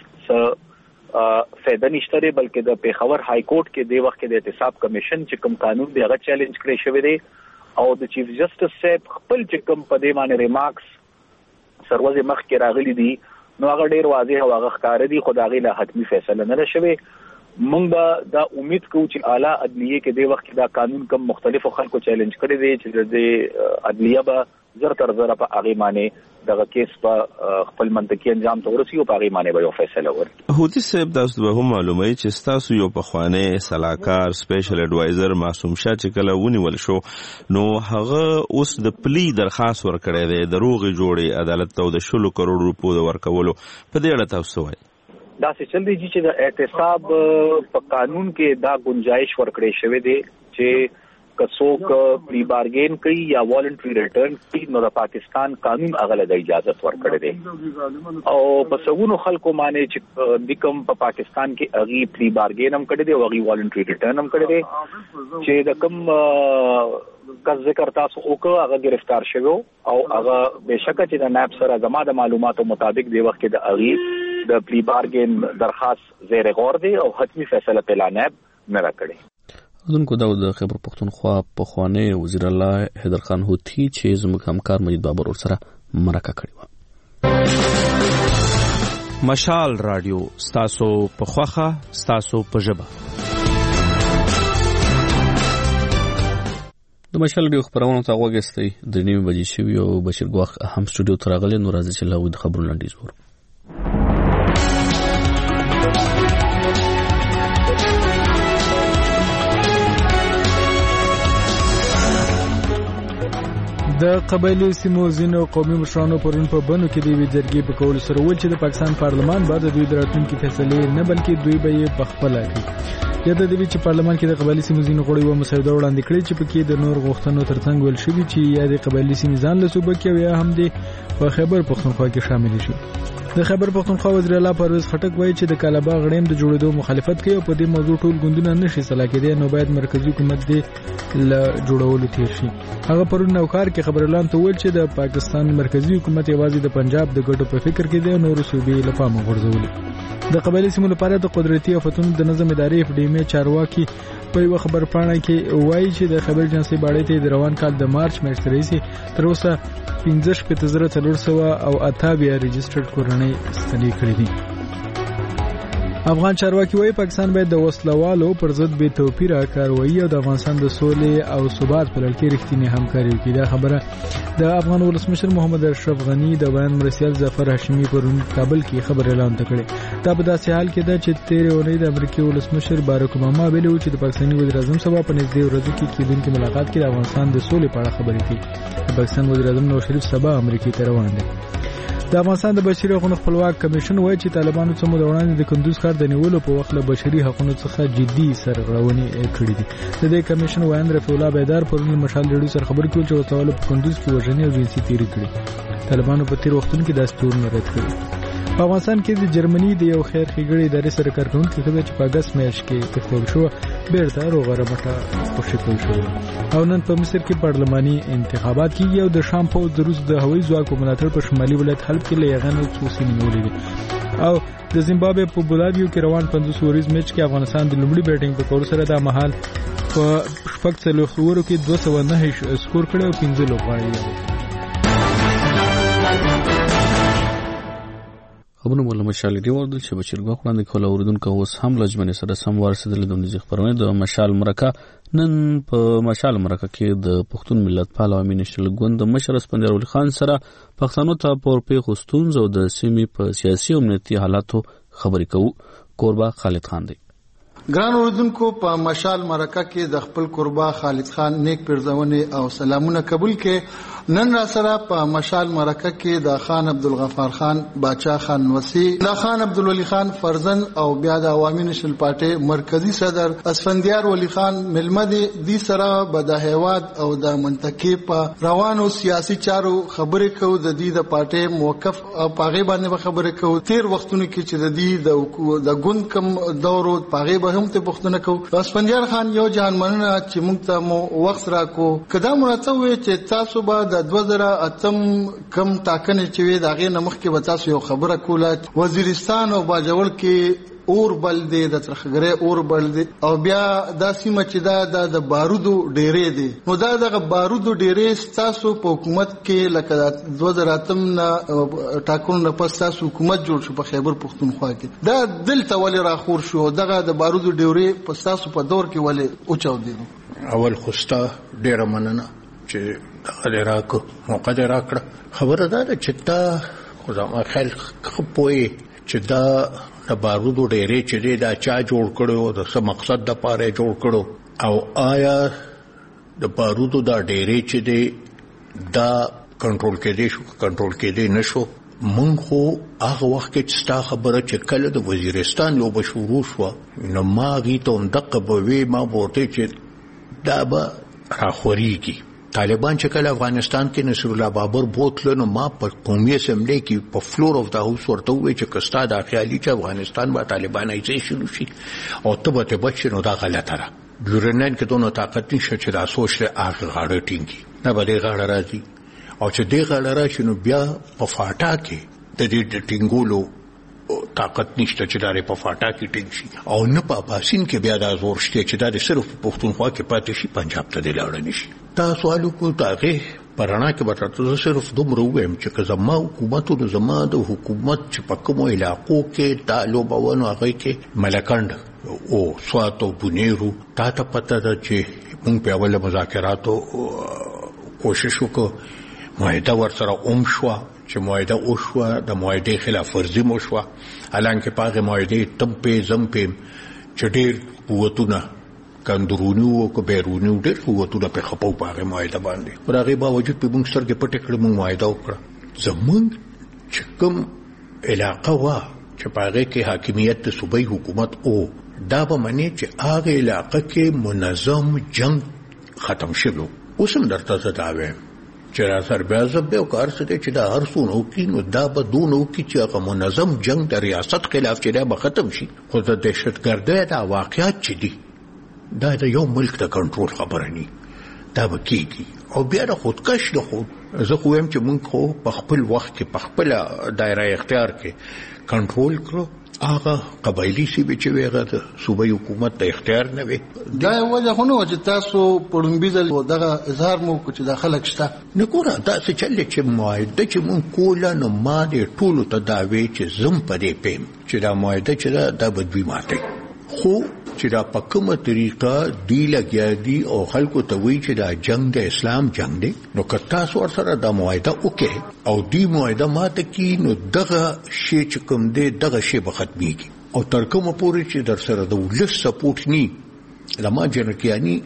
فائدہ نشته دی بلکې د پیښور های کورټ کې د وخت کې د احتساب کمیشن چې کوم قانون دی هغه چیلنج کړی شوی دی او د چیف جسټس صاحب خپل چې کوم په دې باندې ریمارکس سروزه مخ کې راغلي دي نو هغه ډیر واضح او هغه ښکار دي خو دا غي له حتمی فیصله نه شوی. مونږ دا امید کوو چې اعلی عدلیه کې د وخت کې دا قانون کوم مختلفو خلکو چیلنج کړی دی چې د عدلیه به زر تر زر په هغه معنی دغه کیس په خپل منطقي انجام ته ورسي او په هغه معنی به یو فیصله ورکړي. هوتی صاحب تاسو به هم معلومه چې تاسو یو پخوانی صلاحکار سپیشل ایڈوایزر معصوم شاه چې کله ونیول شو نو هغه اوس د پلی درخواست ورکړی دی د روغې جوړې عدالت ته د 10 کروڑ روپو د ورکولو په دې اړه تاسو وایي دا څه چل دی چې د احتساب په قانون کې دا گنجائش ورکړی شوی دی چې کڅوک پری بارګین کوي یا والنټری ریټرن کوي نو د پاکستان قانون هغه د اجازه ورکړي دي او په څوونو خلکو باندې چې د کوم په پاکستان کې اغي پری بارګین هم کړي دي او اغي والنټری ریټرن هم کړي دي چې د کوم کا ذکر تاسو وکړه هغه گرفتار شوی او هغه بشکه چې د ناب سره زما د معلوماتو مطابق دی وخت کې د اغي د پری بارګین درخواست زیر غور دی او حتمی فیصله په ناب نه راکړي. دونکو دا د خیبر پختونخوا په خوانه وزیر الله حیدر خان هوتی چې زموږ همکار مجید بابر سره مرکه کړې و. مشال رادیو ستاسو په خوخه ستاسو په ژبه. د مشال رادیو خبرونه ته وګورئ د نیمه بجې شوی او بشیر ګواخ هم سټوډیو ته راغلی نو راځي چې له خبرونو لاندې زور د قبایلی سیمو ځینو قومي مشرانو پرون په بنو کې د یوې جرګې په کولو سره وویل چې د پاکستان پارلمان به د دوی د راتلونکي فیصلې نه بلکې دوی به یې پخپله کوي. یاده دې چې پارلمان کې د قبایلی سیمو ځینو غړو یوه مسوده وړاندې کړې چې پکې د نور غوښتنو ترڅنګ ویل شوي چې یا د قبایلی سیمې ځان له صوبه کې او یا هم د په خیبر پختونخوا کې شامل شي. د خیبر پختونخوا وزیر الله پرویز خټک وایي چې د کالاباغ غړیم د جوړېدو مخالفت کوي او په دې موضوع ټول ګوندونه نشي سلا کېدی نو باید مرکزی حکومت دې له جوړولو تیر شي. هغه پرون نوکار کې خبر اعلان ته ویل چې د پاکستان مرکزی حکومت یوازې د پنجاب د ګټو په فکر کې دی او نور صوبې له پامه غورځولي. د قبایلی سیمو لپاره د قدرتي آفتونو د نظم ادارې اف ډي ام چارواکي په یو خبر پاڼه کې وایي چې د خبر ایجنسی باندې ته د روان کال د مارچ میاشتې راځي تر اوسه 15,400 او 28 ريجسترډ کورنۍ ستنې کړې دي. افغان چارواکي وایي پاکستان باید د وسلوالو پر ضد بې توپیره کاروایی او د افغانستان د سولې او ثبات پر لړ کې رښتینې همکاري وکړي. دا خبره د افغان ولسمشر محمد اشرف غنی د بیان مرسیال ظفر هاشمي پرون کابل کې خبر اعلان کړی. دا په داسې حال کې ده چې تیرې اونۍ د امریکای ولسمشر باراک اوباما ویلي و چې د پاکستاني وزیر اعظم سره په نږدې ورځو کې کېدونکي ملاقات کې د افغانستان د سولې په اړه خبرې کوي. د پاکستان وزیر اعظم نواز شریف سبا امریکای ته روان دی. د افغانستان د بشري حقوقو خپلواک کمیشن وایي چې طالبانو څه موده وړاندې د کندوز ښار د نیولو په وخت له بشري حقوقو څخه جدي سرغړونې کړې دي. د دې کمیشن وایي رفیع الله بیدار پرون مشال ریډیو سره خبرې کول چې وسوالو په کندوز کې وژنې او جنسي تیری کړې. طالبانو په تیر وختونو کې داسې تورونه رد کړي. په افغانستان کې د جرمني د یو خیر ښېګړې ادارې سره کارکوونکي ښځه چې په اګست میاشت کې تښتول شوه بیرته روغه رمټه خوشي کړل شوه. او نن په مصر کې پارلماني انتخابات کېږي او د شام پوځ د روس د هوایي ځواکو ملاتړ په شمالي ولایت حلب کې له یغنو څو سیمې نیولې دي. او د زیمبابوې په بولاویو کې روان 50 اوریز میچ کې افغانستان د لومړي بیټینګ په کولو سره د مهال په شپږ څلوېښت اوورو کې 209 سکور کړی او 15 لوبغاړي. خبرونه مولا مشال دی ورته چې بشیر ګواخ وړاندې کول اوریدونکو اوس هم لجمنې سره سم ورسېدل د نږدې خبرونه د مشال مرکه نن په مشال مرکه کې د پښتون ملت پال او امین شل ګوند مشر اسپندر ولی خان سره پښتنو ته په پیښو ستونزو او د سیمې په سیاسي او امنیتي حالاتو خبرې کوو. قربا خالد خان دی. ګران اوریدونکو په مشال مرکه کې د خپل قربا خالد خان نیک پرځونه او سلامونه قبول کې نن را سره په مشال مرکه کې د خان عبدالغفار خان باچا خان وسی د خان عبدالولی خان فرزن او بیا د عوامي نشل پارټي مرکزی صدر اسفندیار ولی خان ملمدي دي سره به د هیواد او د منطقې په روانو سیاسي چارو خبرې کوو. د دې د پارټي موقف پاغي باندې خبرې کوو. تیر وختونو کې چې د دې د ګوند کم دورو پاغي هم ته پښتنه کو. اسفندیار خان یو جان مننه چې موږ ته مو وخت راکو. کدا مرته وي چې تاسو به د 2008 کم ټاکنې چې وي دا غي نمخ کې وتا سو یو خبره کوله وزیرستان او باجوړ کې اور بل دی د ترخګره اور بل دی او بیا دا سیمه چې دا د بارودو ډېرې دی. نو دا د بارودو ډېرې تاسو په حکومت کې لکه 2008 نه ټاکنو نه پس تاسو حکومت جوړ شو په خیبر پختونخوا کې. دا دلته ولې راخور شو دغه د بارودو ډېرې په تاسو په دور کې ولې اوچاو دی؟ اول خوستا ډېر مننه چې دغه راکو موقع دې راکړه. خبره ده چې تا خو زما خیال خپوي چې دا د بارودو ډېرې چې دا چا جوړ کړو د څه مقصد د پاره جوړ کړو او آیا د بارودو دا ډېرې چې دی دا کنټرول کېدې شو کنټرول کېدې نشو. مونږ خو هغه وخت کې ستا خبره چې کله د وزیرستان لوبه شروع شو نو ما غي ته دقه به وی ما ورته چې دا به راخوريږي. طالبان چې کله افغانستان کې نصر الله بابر بوتل نو ما په قومي اسمبلی کې په فلور اف د هاوس ورته وی چې کستا د خیالي چې افغانستان با طالبانایزیشن شي او ته به بچ نو دا غلطه ده. ګورنن کې دونو طاقت نشي چې دا سوچ له هغه غاړه ټینګي نه به دې غاړه راځي او چې دې غاړه راشي نو بیا په فاټا کې د دې ټینګولو طاقت نشته چې دا په فاټا کې ټینګ شي او نه په باسین کې بیا دا زور شته چې دا صرف په پښتونخوا کې پاتې شي پنجاب ته دی لاړ نشي. تاسو الو کو تاغه پرانا کې به صرف دومره وایم چې زما حکومتونو زما د حکومت چې په کومو علاقو کې تعالو بونو هغه کې ملکند او سواتو بونیرو تا ته پته ده چې موږ په اوله مذاکراتو کوشش وکړو معاهده ورسره شو چې معاهده وشوه د معاهدې خلاف ورزي مو شوه حالانکه په هغه معاهدې تمپې زمپې چې ډېر قوتونه کندرونی او که بیرونی ډېر قوتونه په خپو په هغه معاهده باندې پر هغه باوجود په موږ سره کې پټ کړو موږ معاهده وکړه. زمونږ چې کوم علاقه وا چې په هغه کې حاکمیت د صوبایي حکومت او دا به منی چې هغه علاقه کې منظم جنگ ختم شوه. اوس هم درته زداوم چې را سر بیا زبې او کار څه چې دا هر څونو کې نو دا به دونو کې چې هغه منظم جنگ د ریاست خلاف چې دا به ختم شي. خو د دهشتګردۍ دا واقعیت چې دي دا د یو ملک د کنټرول خبره نه دا به کېږي او بیا د خودکش د خود زه خو وایم چې موږ خو په خپل وخت کې په خپل دایره اختیار کې کنټرول کړو. هغه قبایلی سی به چې ویغه د صوبایي حکومت د اختیار نه وي. دا وجه خو نو چې تاسو پړمبي دغه اظهار مو چې د خلک شته نه ګوره دا څه چل چې معاهده چې مونږ کوله نو ما دې ټولو ته دا وی چې زم پدې پېم چې دا معاهده چې دا بدوي ماته خو چې دا په کومه طریقه دی لګیا دي او خلکو ته وی چې دا جنگ د اسلام جنگ دی نو که تاسو ورسره دا معاهده وکړي او دی معاهده ماته کی نو دغه شی چې کوم دی دغه شی به ختميږي او تر کومه پورې چې در سره د ولس سپورټ ني لما جنکیانی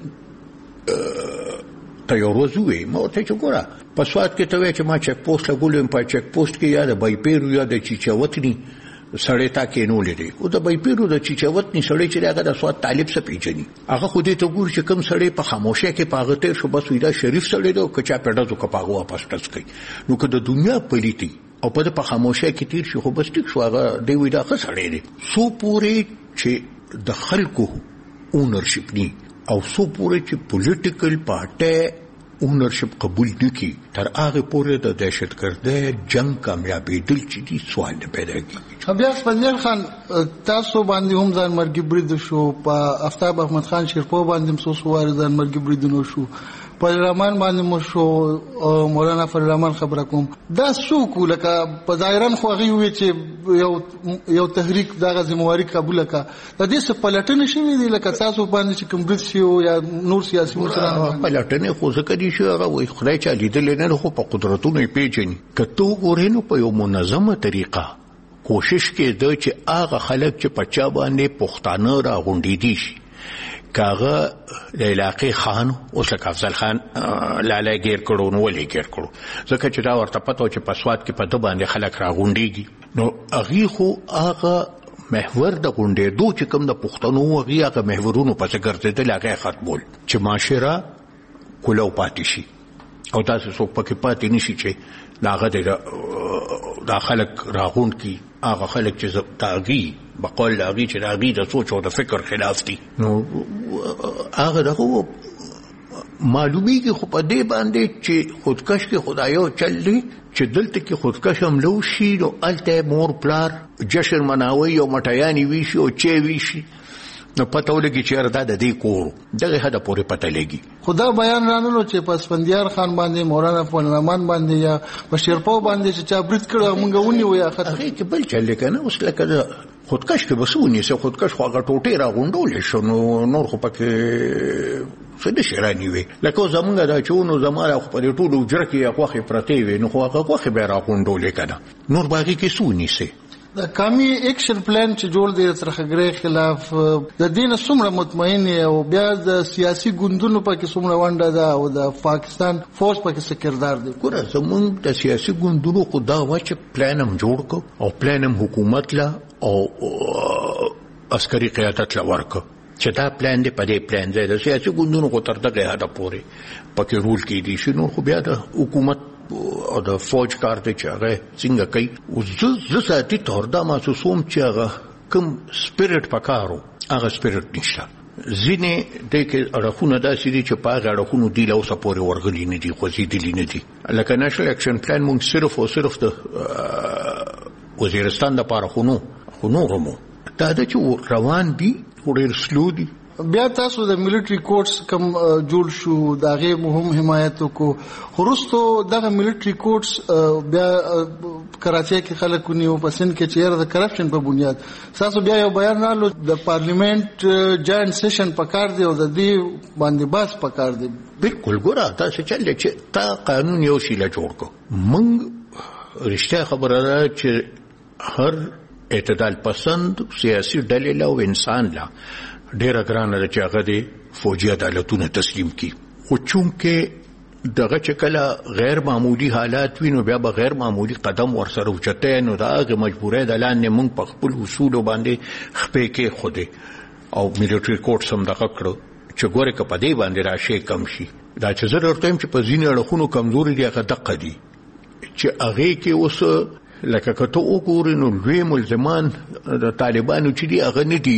ته یو روزوي ما ته چې ګوره په سواد کې ته وی چې ما چک پوسټ لګولم په چک پوسټ کې یا د بایپیرو یا د چیچاوتنی سړی تا کې نو لیدي او د بایپیرو د چیچاوتنی سړی چې هغه د سواد طالب څخه پیژني هغه خو دې ته ګور چې کم سړی په خاموشه کې پاغه تیر شو بس ویدا شریف سړی دو کچا پیډه تو کپاغو واپس ټس کوي نو که د دنیا پلیتی او په خاموشه کې تیر شو خو بس ټیک شو هغه دی ویدا ښه سړی دی سو پورې چې د خلکو اونرشپ ني او سو پورې چې پولیټیکل پارټي اونرشپ قبول نکي تر هغه پورې د دهشتګردۍ جنگ کامیابېدل چې دي سوال نه پیدا کیږي. بیا اسپندیار خان تاسو باندې هم ځان مرګي برید شو په آفتاب احمد خان شیرپو باندې هم سو واره ځان مرګي برید نو شو په رحمان باندې مو شو مولانا فضل الرحمن خبره کوم دا سو کو لکه په ظاهرا خو غي وي چې یو تحریک دغه ذمہواری قبول کا د دې څه پلټنه شوی دی لکه تاسو باندې چې کوم برید شي یا نور سیاسي مشران پلټنه خو ځکه دي چې هغه وي خدای چا لیدل نه خو په قدرتونو پیژني کته ګورینو په یو منظمه طریقه کوشش کې د چې هغه خلک چې په چا باندې پښتانه را غونډې دي شي کاغه د علاقې خان او شیخ افضل خان لاله ګیر کړو نو ولې ګیر کړو ځکه چې دا ورته پته چې په سواد کې په د باندې خلک را غونډيږي نو اغي خو هغه محور د غونډې چې کوم د پښتنو هغه هغه محورونو په څیر ګرځیدل هغه ختمول چې معاشره کولو پاتې شي او تاسو څوک پکې پاتې نشي چې داغه د خلک راغون کی هغه خلک چې تاغي بقول لاغي چې لاغي د سوچ او د فکر خلاف دي نو هغه دغه معلومیږي خو په دې باندې چې خودکش کې خدایو چل دی چې دلته کې خودکش هم لو شي نو الته مور پلار جشن مناوي او مټیانی وی شي او چي وی شي نو پته ولګي چې اردا د دې کور دغه هدا پورې پته لګي خدا بیان رانلو چې په اسفندیار خان باندې مولانا فضل الرحمن باندې یا بشیرپو باندې چې چا برید کړه مونږ ونی ویا خطر کې بل چل کنه اوس لکه خودکش کې بسونی سه خودکش خو هغه ټوټه را غونډول شو نور خو پکې څه د شرانی وي لکه زمونږ دا چونو زماره خو په ټولو جره کې هغه پرتی وي نو خو هغه به را غونډول کنه نور باقي کې سونی سه د کمی اکشن پلان چې جوړ دی ترخګری خلاف د دین سمره مطمئن او بیا د سیاسي ګوندونو په کې سمره ونده ده او د پاکستان فورس په کې څه کردار دی ګوره زمونږ د سیاسي ګوندونو خو دا و چې پلان هم جوړ کو او پلان هم حکومت لا او عسکري قیادت لا ورکو چې دا پلان دی په دې پلان ځای د سیاسي ګوندونو خو تر دغه حده پورې پکې رول کېدی شي نو خو بیا د حکومت او د فوج کار دی چې هغه څنګه کوي او زه ساتي تور دا محسوسوم چې هغه کوم سپیرټ پکارو هغه سپیرټ نشته ځینې د کې اړخونه داسې دي چې په هغه اړخونو دی له اوسه پورې ورغلي نه دي خوځېدلي نه دي لکه نېشنل اکشن پلان مونږ صرف او صرف د وزیرستان دپاره خو نورو مو دا ده چې روان دي ډېر سلو دي بیا تاسو د ملټري کورټس کم جوړ شو داغه مهم حمایت کو خرستو دغه ملټري کورټس بیا کراچۍ کې خلک نیو پسند کې چیر د کرپشن په بنیاد تاسو بیا یو بیان رالو د پارلیمنت جاینټ سیشن پکار دی او د دې باندې باس پکار دی بالکل ګوره تاسو چې تا قانون یو شی لا جوړ کو مونږ رښتیا خبره ده چې هر اعتدال پسند سیاسي ډلې له انسان لا ډیره ګرانه ده چې هغه د فوجي عدالتونو تسلیم کی خو چونکې دغه چې کله غیر معمولی حالات وي نو بیا به غیر معمولی قدم ورسره اوچته نو دا هغه مجبورۍ د لاندې موږ په خپل اصولو باندې خپې کې خوده او ملټري کورټ سم دغه کړو چې ګوره که په دې باندې راشي کم شي دا چې زه درته چې په ځینې اړخونو کمزوري دي هغه دقه دي چې هغه کې اوس لکه کته وګورئ نو لوی ملزمان د طالبانو چې دي هغه نه دي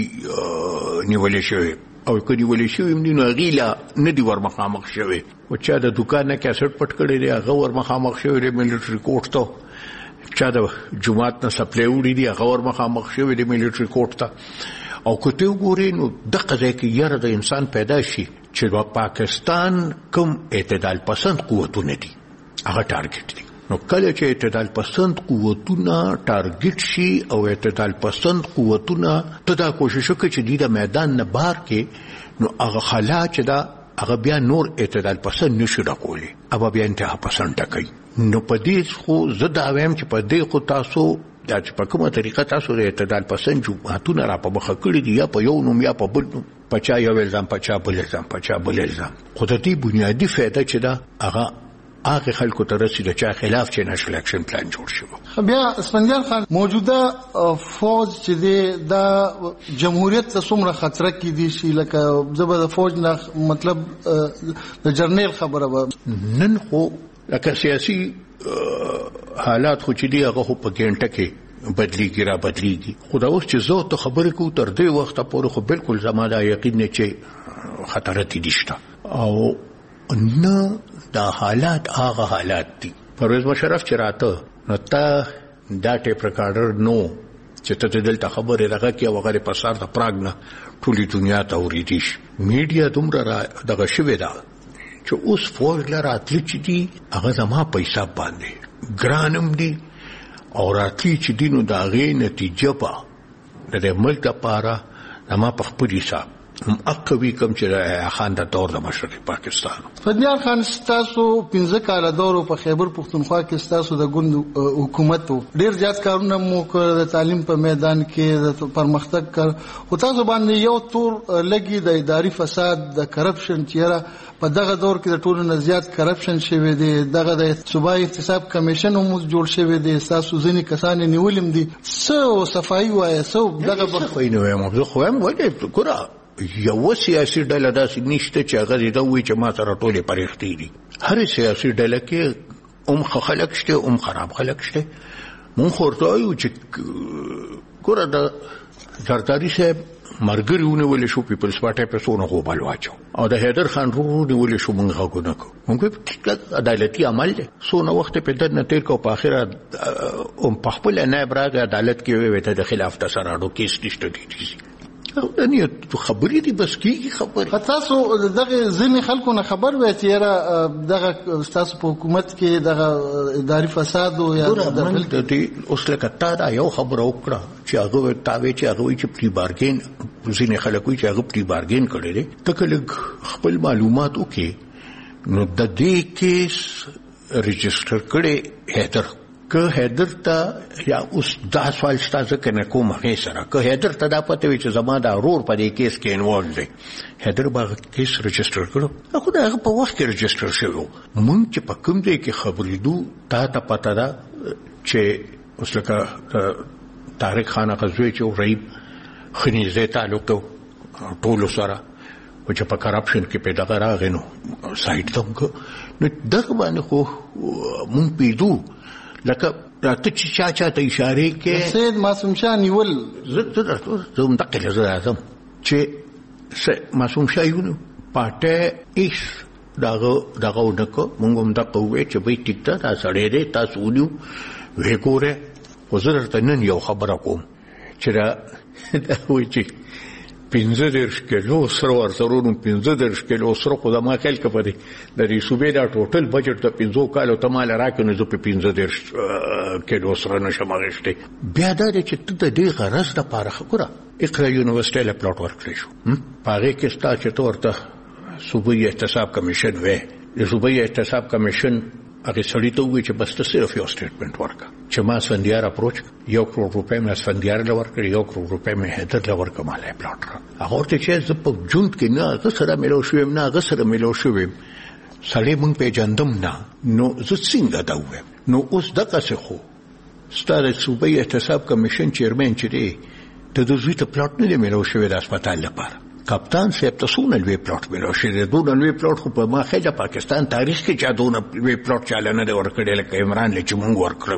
نیولې شوی او کدی ولې شوی نو غیلا نه دی ورمخامخ شوی او چا د دکان نه کیسټ پټ کړی دی هغه ورمخامخ شوی دی ملټري کورټ ته چا د جماعت نه سپلای وړي دی هغه ورمخامخ شوی دی ملټري کورټ ته او کته وګورئ نو دغه ځای کې یاره د انسان پیدا شي چې د پاکستان کوم اعتدال پسند قوتونه دي هغه ټارګټ دي نو کله چې اعتدال پسند قوتونه ټارګټ شي او اعتدال پسند قوتونه ته دا کوشش وکړي چې د میدان نه بهر کې نو هغه خلا چې دا هغه بیا نور اعتدال پسند نشي راکولی او بیا انتها پسند کوي نو په دې خو زه دا وایم چې په دې خو تاسو دا چې په کومه طریقه تاسو د اعتدال پسند جماعتونه را په مخه کړي دي یا په یو نوم یا په بل نوم پچا یو الزام پچا بل الزام خو د دې بنیادی فایده چې دا هغه خلکو ته رسید چې خلاف چې نېشنل اکشن پلان جوړ شو بیا اسفندیار خان موجوده فوج چې د جمهوریت ته څومره خطر کې دي شي لکه زبر فوج نه مطلب د جرنیل خبره نن خو لکه سیاسي حالات خو چې دی هغه په ګڼټه کې بدلیږي خو دا اوس چې زه ته خبرې کوم تر دې وخت پورې خو بالکل زما دا یقین نه چې خطرات دي شته او نه دا حالات هغه حالات دي پرویز مشرف چې راته نو تا دا ټیپ ریکارډر نو چې ته دلته خبره راغی کې وغیرہ په سر د پراګ نه ټولي دنیا ته ورېدي میډیا دومره دغه شوی دا چې اوس فوج لراتلی چې دي هغه زما په حساب باندې ګرانم دي او راتلی چې دینو دا غي نتیجه په د ملک لپاره زما په خپل حساب هم اقوی کم چې خان د دور د مشرق پاکستان فدیار خان تاسو 15 کال دور په خیبر پختونخوا کې تاسو د ګوند حکومت ډیر زیات کارونه مو کړ د تعلیم په میدان کې د پرمختګ کړ او تاسو باندې یو تور لګي د اداري فساد د کرپشن چیرې په دغه دور کې د ټولو نه زیات کرپشن شوی دی دغه د صوبایي احتساب کمیشن هم جوړ شوی دی تاسو ځینې کسان نیولم دي سو صفایي وایي سو دغه بخوي نو یم خو هم وایي ګوره یو سیاسي ډله داسې نشته چې هغه دا وایي چې ما سره ټولې پرېختې دي هر سیاسي ډله کې خلک شته خراب خلک شته مونږ خو ورته وایو چې ګوره د زرداري صاحب مرګري ونیول شو پیپلز پارټي په څونه غوبل واچو او د حیدر خان ونیول شو مونږ غوونه کو مونږ عدالتي عمل دی څونه وخت په دنه تیر کو په اخره په خپل نائب راغی عدالت کې وې ته د خلاف تسراړو کیس نشته دي نه خبرې دي بس کیږي خبر تاسو دغه ځینې خلکو نه خبر وای چې دغه تاسو په حکومت کې دغه اداري فساد او یا د دې اوس لکه تا دا یو خبر وکړه چې هغه تاوي چې هغه چې پری بارګین ځینې خلکو چې هغه پری بارګین کړي دي تکل خپل معلومات وکي نو د دې کیس رجستر کړي هیتر که حیدر ته یا اوس دا سوال شته ځکه نه کوم هغې سره که حیدر ته دا پته وي چې زما دا ورور په دې کیس کې انوالو دی حیدر به کیس رجسټر کړو خو د هغه په وخت کې رجسټر شوی و مونږ چې په کوم ځای کې خبرېدو تا ته پته ده چې اوس لکه طارق خان غزوی چې رهیب خنیزه تعلق ټولو سره او چې په کرپشن کې پیدا راغی نو سایت ته نو دغه باندې خو مونږ پیدو لکه راته چې چا ته اشاره کې سید معصوم شاه نیول زه هم دقیقه زه راځم چې معصوم شاه یو پاټه ایس دغه ونکو مونږ هم دغه وې چې به ټیک ته دا سړی دی تاسو ونیو وې ګوره خو زه درته نن یو خبره کوم چې دا وایي چې 15 کیلو سره ورسره 15 کیلو سره خو دا ما خیال کپدي د دې صوبې دا ټوټل بجټ ته 15 کالو ته مال راکنه زه په 15 کیلو سره نشم غشتي بیا دا چې ته د دې غرض د پاره خبره اقرا یونیورسيټي له پلاټ ورکړې شو پاره کې ستا چې تورته صوبې احتساب کمیشن وې د صوبې احتساب کمیشن هغه سړی ته وی چې بس ته صرف یو سټیټمنټ ورکا چې ما سفندیار اپروچ 1 کروڑ روپے مې سفندیار له ورکړ 1 کروڑ روپے مې هدر له ورکړ مالې پلاټ هغه ته چې زه په جون کې نه غسره ملو شوم نه غسره ملو شوم سړی مونږ په جندم نه نو زه څنګه دا وې نو اوس دغه څه خو ستاره صوبې احتساب کمیشن چیرمن چې دی ته د زوی ته پلاټ نه ملو شوی د هسپتال لپاره کپتان صاحب تاسو نه لوي پلاټ ملو شوی دوه لوي پلاټ خو په ما خېجه پاکستان تاریخ کې چا دوه لوي پلاټ چالانه دی ورکړل لکه عمران لچ مونږ ورکړو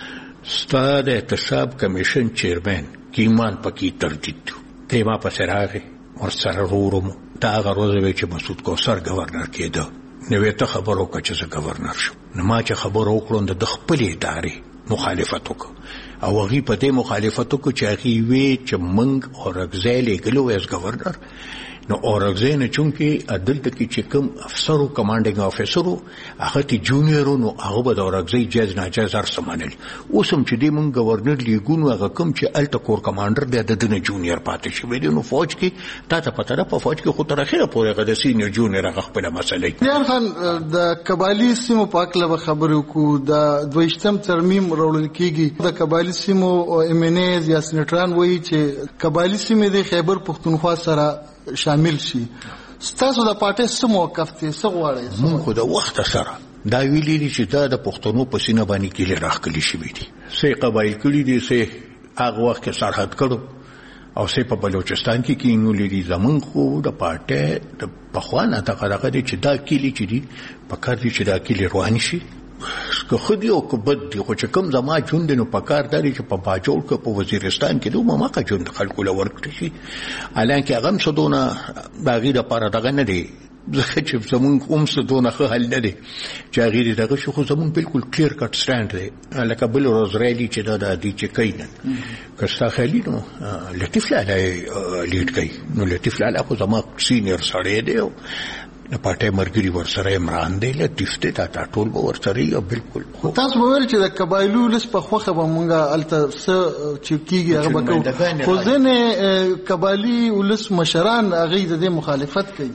ستاد احتساب کمیشن چیرمن کیمان پکې ترجیح ته ما په سراغه ورسره ورم دا غروزه وی چې مسعود کوثر گورنر کېده نو ته خبرو کړه چې گورنر شو نو ما چې خبرو کړم د خپل ادارې مخالفت وکړه او هغه په دې مخالفت وکړه چې هغه وی چې منګ اورګزیل ګلو ایز گورنر نو اورګزیل نه چونکې عدالت کې چې کوم افسرو کمانډینګ افسرو هغه تی جونیورو نو هغه به اورګزیل جز ناجز هر سمانل اوسم چې دې منګ گورنر لیګونو هغه کوم چې الټ کور کمانډر دی د دنه جونیور پاتې شوی دی نو فوج کې تا ته پته په فوج کې خو تر اخره پورې غد سینیور جونیور هغه خپل مسلې یان خان د قبایلی سیمو په اړه خبرو کو د دویشتم ترمیم راوړل کیږي د قبایلی سیمو امنیز یا سنټران وایي چې قبایلی سیمې د خیبر پختونخوا سره شامل شي ستاسو د پارټي سم موقف دي څه غواړي مونږ خو د وخت سره دا ویلي دي چې دا د پښتنو په سینه باندې کې راخلي شي دي سه قبایل کړي دي سه هغه وخت کې سرحد کړو او سه په بلوچستان کې کینولې دي زمون خو د پارټي د پخوانه تقدغه دي چې دا کلی چې دي په کار دي چې دا کلی روان شي که خدي او کبد دي خو چې کوم زما جون دي نو په کار دي چې په باجوړ کې په وزیرستان کې دوه ماکه جون خلکو له ورکړي شي الانکه هغه څدونه باغی د پاره دغه نه دي ځکه چې زمون کوم څدونه خو حل نه دي چې هغه دغه شو خو زمون بالکل کلیر کټ سټاند دی لکه بل روزرالي چې دا دي چې کین کستا خلی نو لطیف لاله لیډ کوي نو لطیف لاله خو زما سینیئر سړی دی د پټه مرګري ورسره عمران دی لطیف ته تا ټول به ورسره یو بالکل تاسو وویل چې د قبایلو لس په خوخه به مونږه الته څه چې کیږي هغه به خو ځنه قبایلی ولس مشران هغه د مخالفت کوي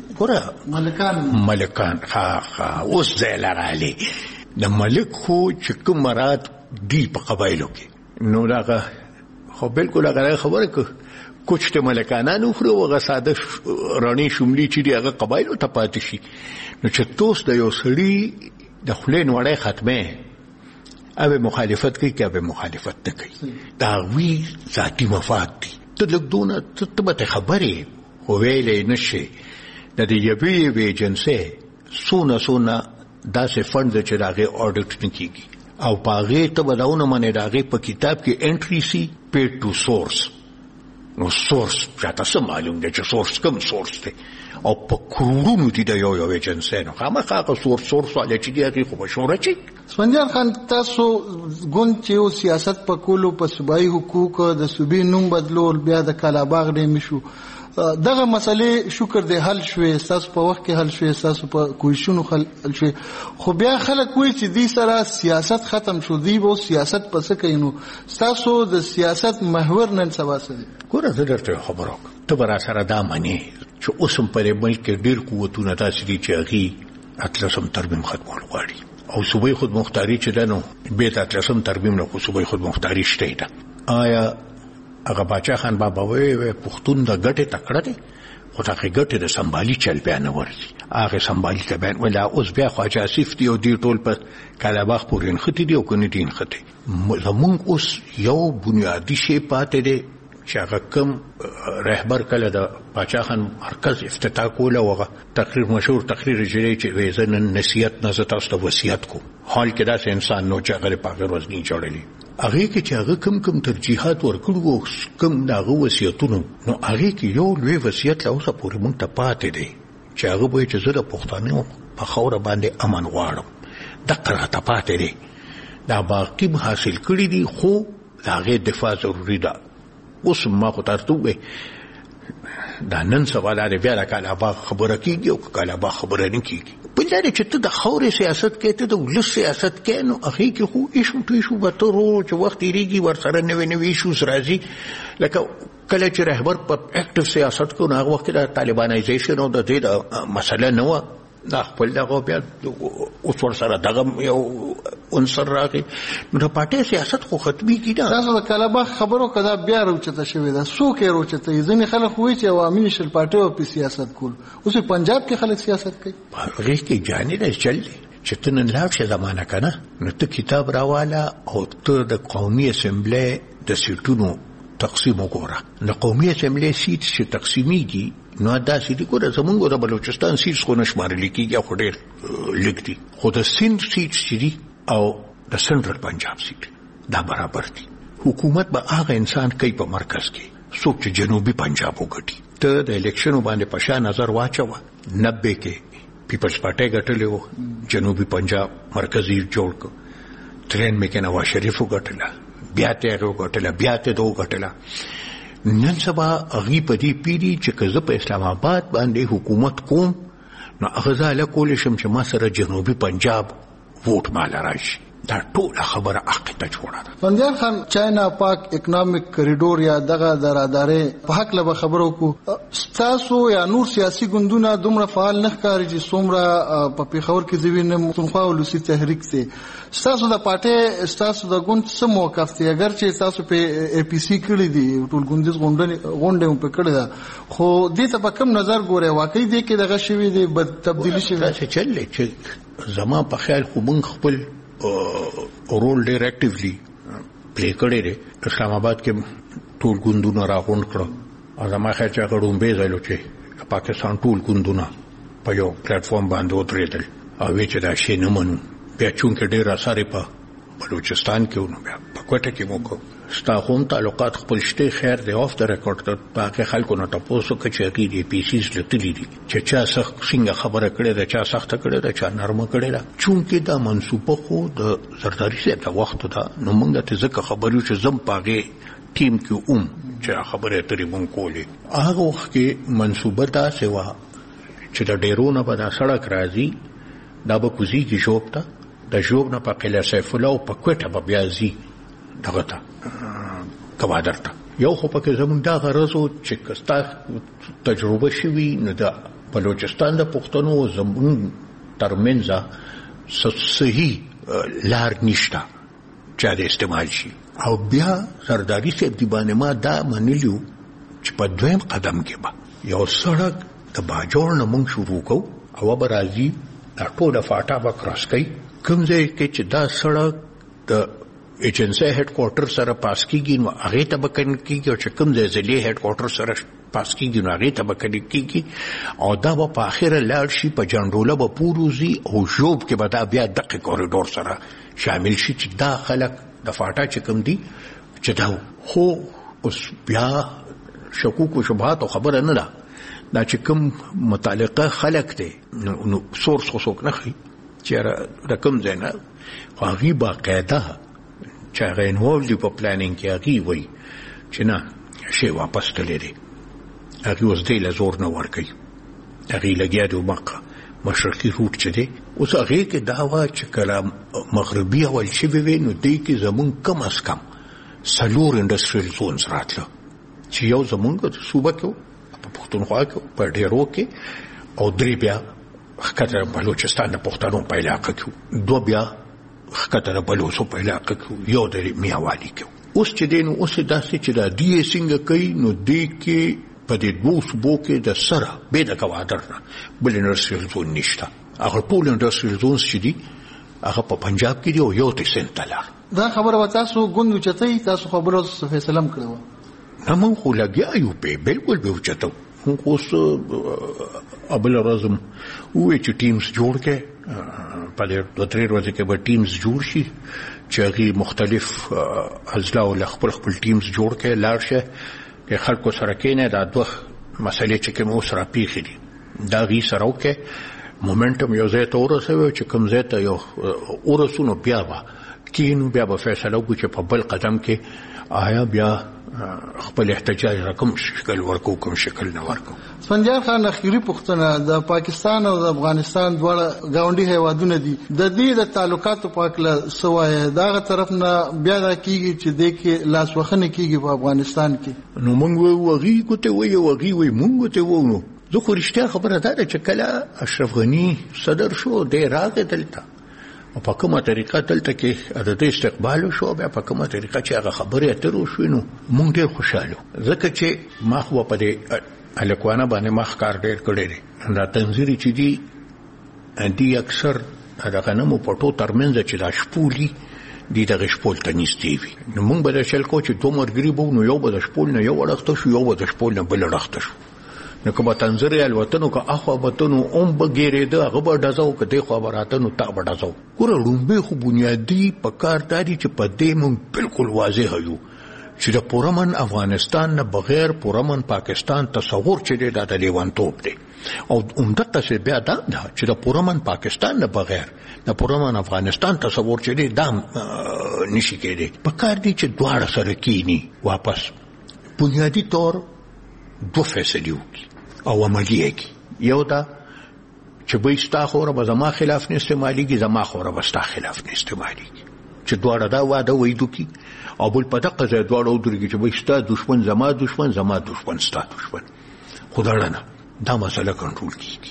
ګوره ملکان ها اوس زلر علي د ملک خو چې کوم مراد دی په قبایلو کې نو دا خو بالکل هغه خبره کوي کوچ ته ملکانانو خو هغه ساده رانی شملي چې هغه قبایلو ته پاتې شي نو چې توس د یو سړي د خلین وړه ختمه اوبه مخالفت کوي که به مخالفت نه کوي دا وی ذاتی مفاد دي ته لګدونه ته به خبرې خو ویلې نشي د دې یوې ایجنسی سونه داسې فند چې داغه اډیټ نه کیږي او پاغه ته بداونه منه داغه په کتاب کې انټری سی پیډ ټو سورس نو سورس پراته سم معلوم دی چې سورس کوم سورس دی او په کورونو دي د یو ایجنسی نو هغه سورس ولې چې دی خو مشوره چي سپندیان خان تاسو ګوند چې سیاست په کولو په صوبایي حقوق د صوبې نوم بدلول بیا د کلاباغ دی مشو دغه مسلې شکر دی حل شوې تاسو په وخت کې حل شوې تاسو په کوښښونو حل شوې خو بیا خلک وایي چې دې سره سیاست ختم شو دی وو سیاست پس کینو تاسو د سیاست محور نن سبا سره ګوره زه درته خبرو ته برا سره دا معنی چې اوسم په ملک کې ډیر قوتونه تاسو دي چې هغه اتلسم ترمیم ختمول غواړي او صوبې خود مختاری چې دنو به اتلسم ترمیم نه صوبې خود مختاری شته ده آیا هغه باچا خان بابا وې پښتون د ګټه تکړه دي خو دا ګټه د سمبالي چل بیان ورسي هغه سمبالي ته بیان ولا اوس بیا خواجه اسیف دی او دی ټول په کلاباغ پورین ختی دی او کني دین ختی زمونږ اوس یو بنیادی شی پاتې دی چې هغه کوم رهبر کله د باچا خان مرکز افتتاح کوله وغه تقریر مشهور تقریر جوړی چې ویزن نصیحت نه تاسو ته وصیت کو حال کې دا انسان نو چې هغه په هغه ورځ نه جوړلی هغه کې چې هغه کوم ترجیحات ورکړو کوم داغه وصیتونو نو هغه کې یو لوی وصیت لا اوسه پورې مونږ ته پاتې دی چې هغه به چې زه د پښتنو په خوره باندې امن غواړم د قرات پاتې دی دا باقی حاصل کړی دي خو داغه دفاع ضروری ده اوس ما خو ترته دا نن سبا د بیا د کاله خبره کیږي او کاله با خبره نه کیږي په لاره چې ته د خوري سیاست کې ته د ولس سیاست کې نو اخی کې خو ایشو به ته رو چې وخت یریږي ورسره نوې ایشوز راځي لکه کله چې رهبر په اکټیو سیاست کو نه وخت د طالبانایزیشن او د دې مسله نه و دا خپل دغه بیا اوس ورسره دغه یو عنصر راغی نو د پارټي سیاست خو ختمي کیده تاسو د کلابه خبرو کدا بیا روچته شوی دا څوک یې روچته ځینې خلک وایي چې عوامي شل پارټي او په سیاست کول اوس پنجاب کې خلک سیاست کوي هغه کې جانې نه چل چې تنن لاف شه زمانہ کنه نو ته کتاب راواله او ته د قومي اسمبلی د سیټونو تقسیم وګوره د قومي اسمبلی سیټ چې تقسیمیږي نو دا سیټ ګوره زمونږ د بلوچستان سیټ خو نشمارل کیږي خو ډېر لګدي خو د سند سیټ چې او د سنټرل پنجاب سیټ دا برابر دي حکومت به هغه انسان کوي په مرکز کې څوک چې جنوبي پنجاب وګټي ته د الیکشن باندې په شان نظر واچوه 90 کې پیپلز پارټي ګټلې جنوبي پنجاب مرکزی جوړ کړ ترين مې کې نواز شریف وګټله بیا ته وګټله بیا ته دوه وګټله نن سبا هغه په دې پیری چې کزه په اسلام آباد باندې حکومت کوم نو هغه ځاله کول شم چې ما سره جنوبي پنجاب ووټ مال راشي دا ټول خبره حقیقت جوړه ده بندیان خان چاینا پاک اکونومیک کوریډور یا دغه درادارې په حق له خبرو کو تاسو یا نور سیاسي ګوندونه دومره فعال نه ښکاري چې څومره په پیښور کې ځوینه متنخوا ولسی تحریک سي تاسو د پارټي تاسو د ګوند څه موقف دی اگر چې تاسو په اي پي سي کړی دی ټول ګوندیز غونډه په کړی ده خو دې ته په کوم نظر ګوري واقعي دی کې دغه شوی دی بد تبدیلی شوی چې چلې چې زما په خیال خو مونږ خپل رول ډیر اکټیولی پلی کړی دی اسلام آباد کې ټول ګوندونه راغونډ کړو او زما خیال چې غړوم به ځلو چې پاکستان ټول ګوندونه په یو پلیټ فارم باندې ودرېدل او چې دا شی نه منو بیا چونکه ډیر اثر په بلوچستان کې ونه بیا په کوټه کې مو ستاخون تعلقات خپل شته خیر دی اف د ریکارډ ته باقي خلکو نه تاسو کې چې اګي دی پی سیز لټلی دي چې چا سخت څنګه خبره کړې ده چا سخت کړې ده چا نرمه کړې ده چونکه دا منسوبه خو د زرداری سره د وخت ده نو موږ ته ځکه خبرو چې زم پاګه ټیم کې چې خبره ترې مونږ کولې هغه وخت کې منسوبه دا سوا چې د ډیرونه په دا سړک راځي دا به کوزي کې شوبته د جوب نه په قلعه سیف الله په کوټه به بیازي دغه ته کوادر ته یو خو پکې زمونږ دا غرض چې کستا تجربه شوي نو دا بلوچستان د پښتنو زمونږ ترمنځ صحیح لار نشته چې د استعمال شي او بیا سرداری صاحب دی باندې ما دا منلیو چې په دویم قدم کې به یو سړک د باجوړ نه مونږ شروع کو او به راځي دا ټوله فاټا به کراس کوي کوم ځای کې چې دا سړک د ایجنسی هډ کوارټر سره پاس کیږي نو هغه ته به کېږي او چې کوم ځای ځلې هډ کوارټر سره پاس کیږي نو هغه ته به کېږي او دا به په اخره لاړ شي په جنډوله به پوروزي او جوب کې به دا بیا دغه کوریډور سره شامل شي چې دا خلک د فاټا چې کوم دي چې دا خو اوس بیا شکوک او شبهات او خبره نه ده دا چې کوم متعلقه خلک دي نو سورس خو څوک نه خي چې رقم زینا هغه باقاعده چې هغه انوالو دی په پلانینګ کې هغه وایي چې نه شی واپس تللی هغه اوس دی له زور نه ورکوي هغه لګیا دی مکه مشرقي روټ چې دی اوس هغه کې دا وا چې کلام مغربي اول شي وي نو دی کې زمون کم از کم سلور انډستریل زونز راتله چې یو زمونږ صوبه کې په پښتونخوا کې په ډیرو کې او درې بیا خطر بلوچستان د پښتنو په علاقه کې دو بیا خطر بلوچو په علاقه کې یو د میاوالي کې اوس چې دین اوس داسې چې دا دی څنګه کوي نو دی کې په دې دوه صوبو کې د سره به د کوادر نه بل انډستریل زون نشته هغه ټول انډستریل زونز چې دي هغه په پنجاب کې دی او یو ته سنتلار دا خبره وتا سو ګوندو چتای تاسو خبرو فیصله کړو موږ خو لګیا یو په بالکل به اوچتو موږ اوس ابل ورځم وې چې ټیمز جوړ کې په دې 2-3 ورځې کې به ټیمز جوړ شي چې هغه مختلف اضلاع او خپل ټیمز جوړ کې لاړ شي چې خلکو سره کېنه دا دوه مسلې چې کوم سره پیښې دي دا غي سره وکړي مومنټم یو ځای ته ورسوي چې کوم ځای ته یو ورسونو بیا به فیصله وکړي چې په بل قدم کې آیا بیا خپل احتجاج رقم شکل ورکو کوم شکل نه ورکو. اسفندیار خان اخیری پوښتنه د پاکستان او د افغانستان دواړه گاونډي هیوادونه دي د دې د تعلقاتو په اړه سوای داغه طرف نه بیا دا کیږي چې د کې لاس وخنه کیږي په افغانستان کې نو موږ وغي کوته وي موږ ته وونو زه خو رښتیا خبره ده چې کله اشرف غنی صدر شو د راغه دلته او په کومه طریقه دلته کې د استقبال شو بیا په کومه طریقه چې هغه خبرې اترو شو نو موږ ډېر خوشاله ځکه چې ما خو په دې الکوانه باندې مخ کار ډېر کړی دی دا تنظیري چې دی اکثر هغه نمو پټو ترمنځ چې دا شپولي دي د شپول ته نږدې وي نو موږ به د شل کو چې دوه مرګري بو نو یو به د شپول نه یو ورخته شو یو به د شپول نه بل ورخته شو نو کومه تنظیري الوتنو که اخو بتنو بغیرې ده هغه به دزاو کته خبراتنو تا به دزاو ګوره لومبه خو بنیادی په کار داري چې په دې مون بالکل واضح یو چې د پورمن افغانستان نه بغیر پورمن پاکستان تصور چي دا د لیوانتوب دی او عمدته څه بیا دا چې د پورمن پاکستان نه بغیر د پورمن افغانستان تصور چي دا نشي کېدی په کار دي چې دواړه سره کینی واپس بنیادی طور دو فیصلې وکړي او عملیه کی یو دا چې به ستا خوره به زما خلاف نه استعماليږي زما خوره به ستا خلاف نه استعماليږي چې دواړه دا واده وایدو کی او بل په دغه ځای دواړه ودرېږي چې به ستا دشمن زما دشمن زما دشمن ستا دشمن خدای نه دا مسله کنټرول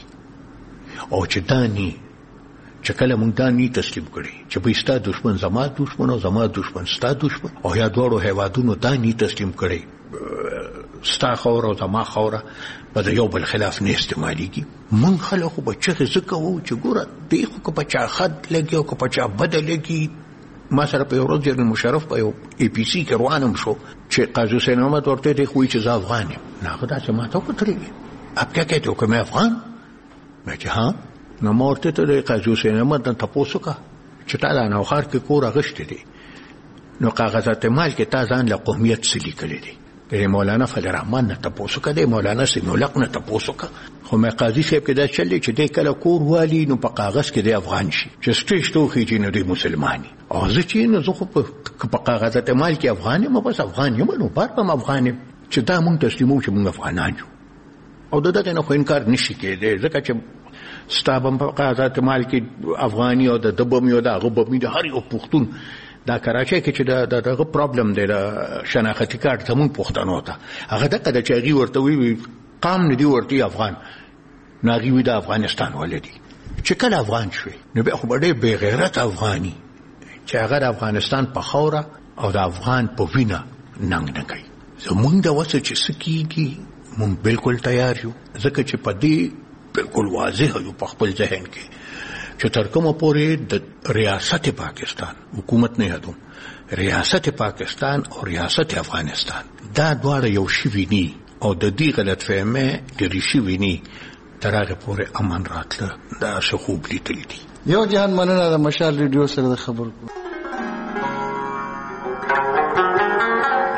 کیږي او چې دانی چې کله مونږ دانی تسلیم کړي چې به ستا دشمن زما دشمن او زما دشمن ستا دشمن او یا دواړو هیوادونو دانی تسلیم کړي ستا خوره او زما خوره په یو بل خلاف نه استعماليږي مونږ خلکو بچه زکه وو چې ګوره دی خو په چا خد لګي او په چا بدل لګي ما سره په ورځ جرن مشرف په ای پی سی کې روانم شو چې قاضي حسین احمد ورته دی خو چې زه افغان یم نه خدا چې ما ته وکړي اب کیا کہتے ہو کہ میں افغان میں چې ها نو مورته ته قاضي حسین احمد ته تاسو کا چې تا دا نو خار کې کور غشت دي نو کاغذات مال کې تا ځان له قومیت سلی کړی دي د مولانا فضل الرحمن نه تاسو کده مولانا سیمولق نه تاسو کا خو مې قاضي صاحب کې دا چلې چې د کله کور والی نو په کاغذ کې د افغان شي چې سټیج ته خو چې نه دی مسلمانی او زه چې نه زه خو په کاغذات مال کې افغان یم بس افغان یم نو بار په افغان یم چې دا مونږ تسلیمو چې مونږ افغانان یو او دغه نه خو انکار نشي کېدی ځکه چې ستابم په کاغذات مال کې افغاني او د دبم یو د غبم د هر یو پښتون دا کراچۍ کې چې دغه پرابلم دی د شناختی کارت زمون پښتنو ته هغه دغه چې هغه ورته وی قام نه دی ورته افغان ناغي وي د افغانستان ولدي چې کله افغان شوی نو به خو ډېر بے غیرت افغاني چې هغه د افغانستان په خوره او د افغان په وینا ننګ نه کوي زمونږ د وسه چې سکیږي مونږ بالکل تیار یو ځکه چې په دې بالکل واضح یو په خپل ذهن کې چې تر کومه پورې د ریاست پاکستان حکومت نه یادوم ریاست پاکستان او ریاست افغانستان دا دواړه یو شی ویني او د دې غلط فهمه لري شی ویني تر هغه پورې امن راتله دا څه خوب لیدل دي یو جهان مننه د مشال ریډیو سره د خبرو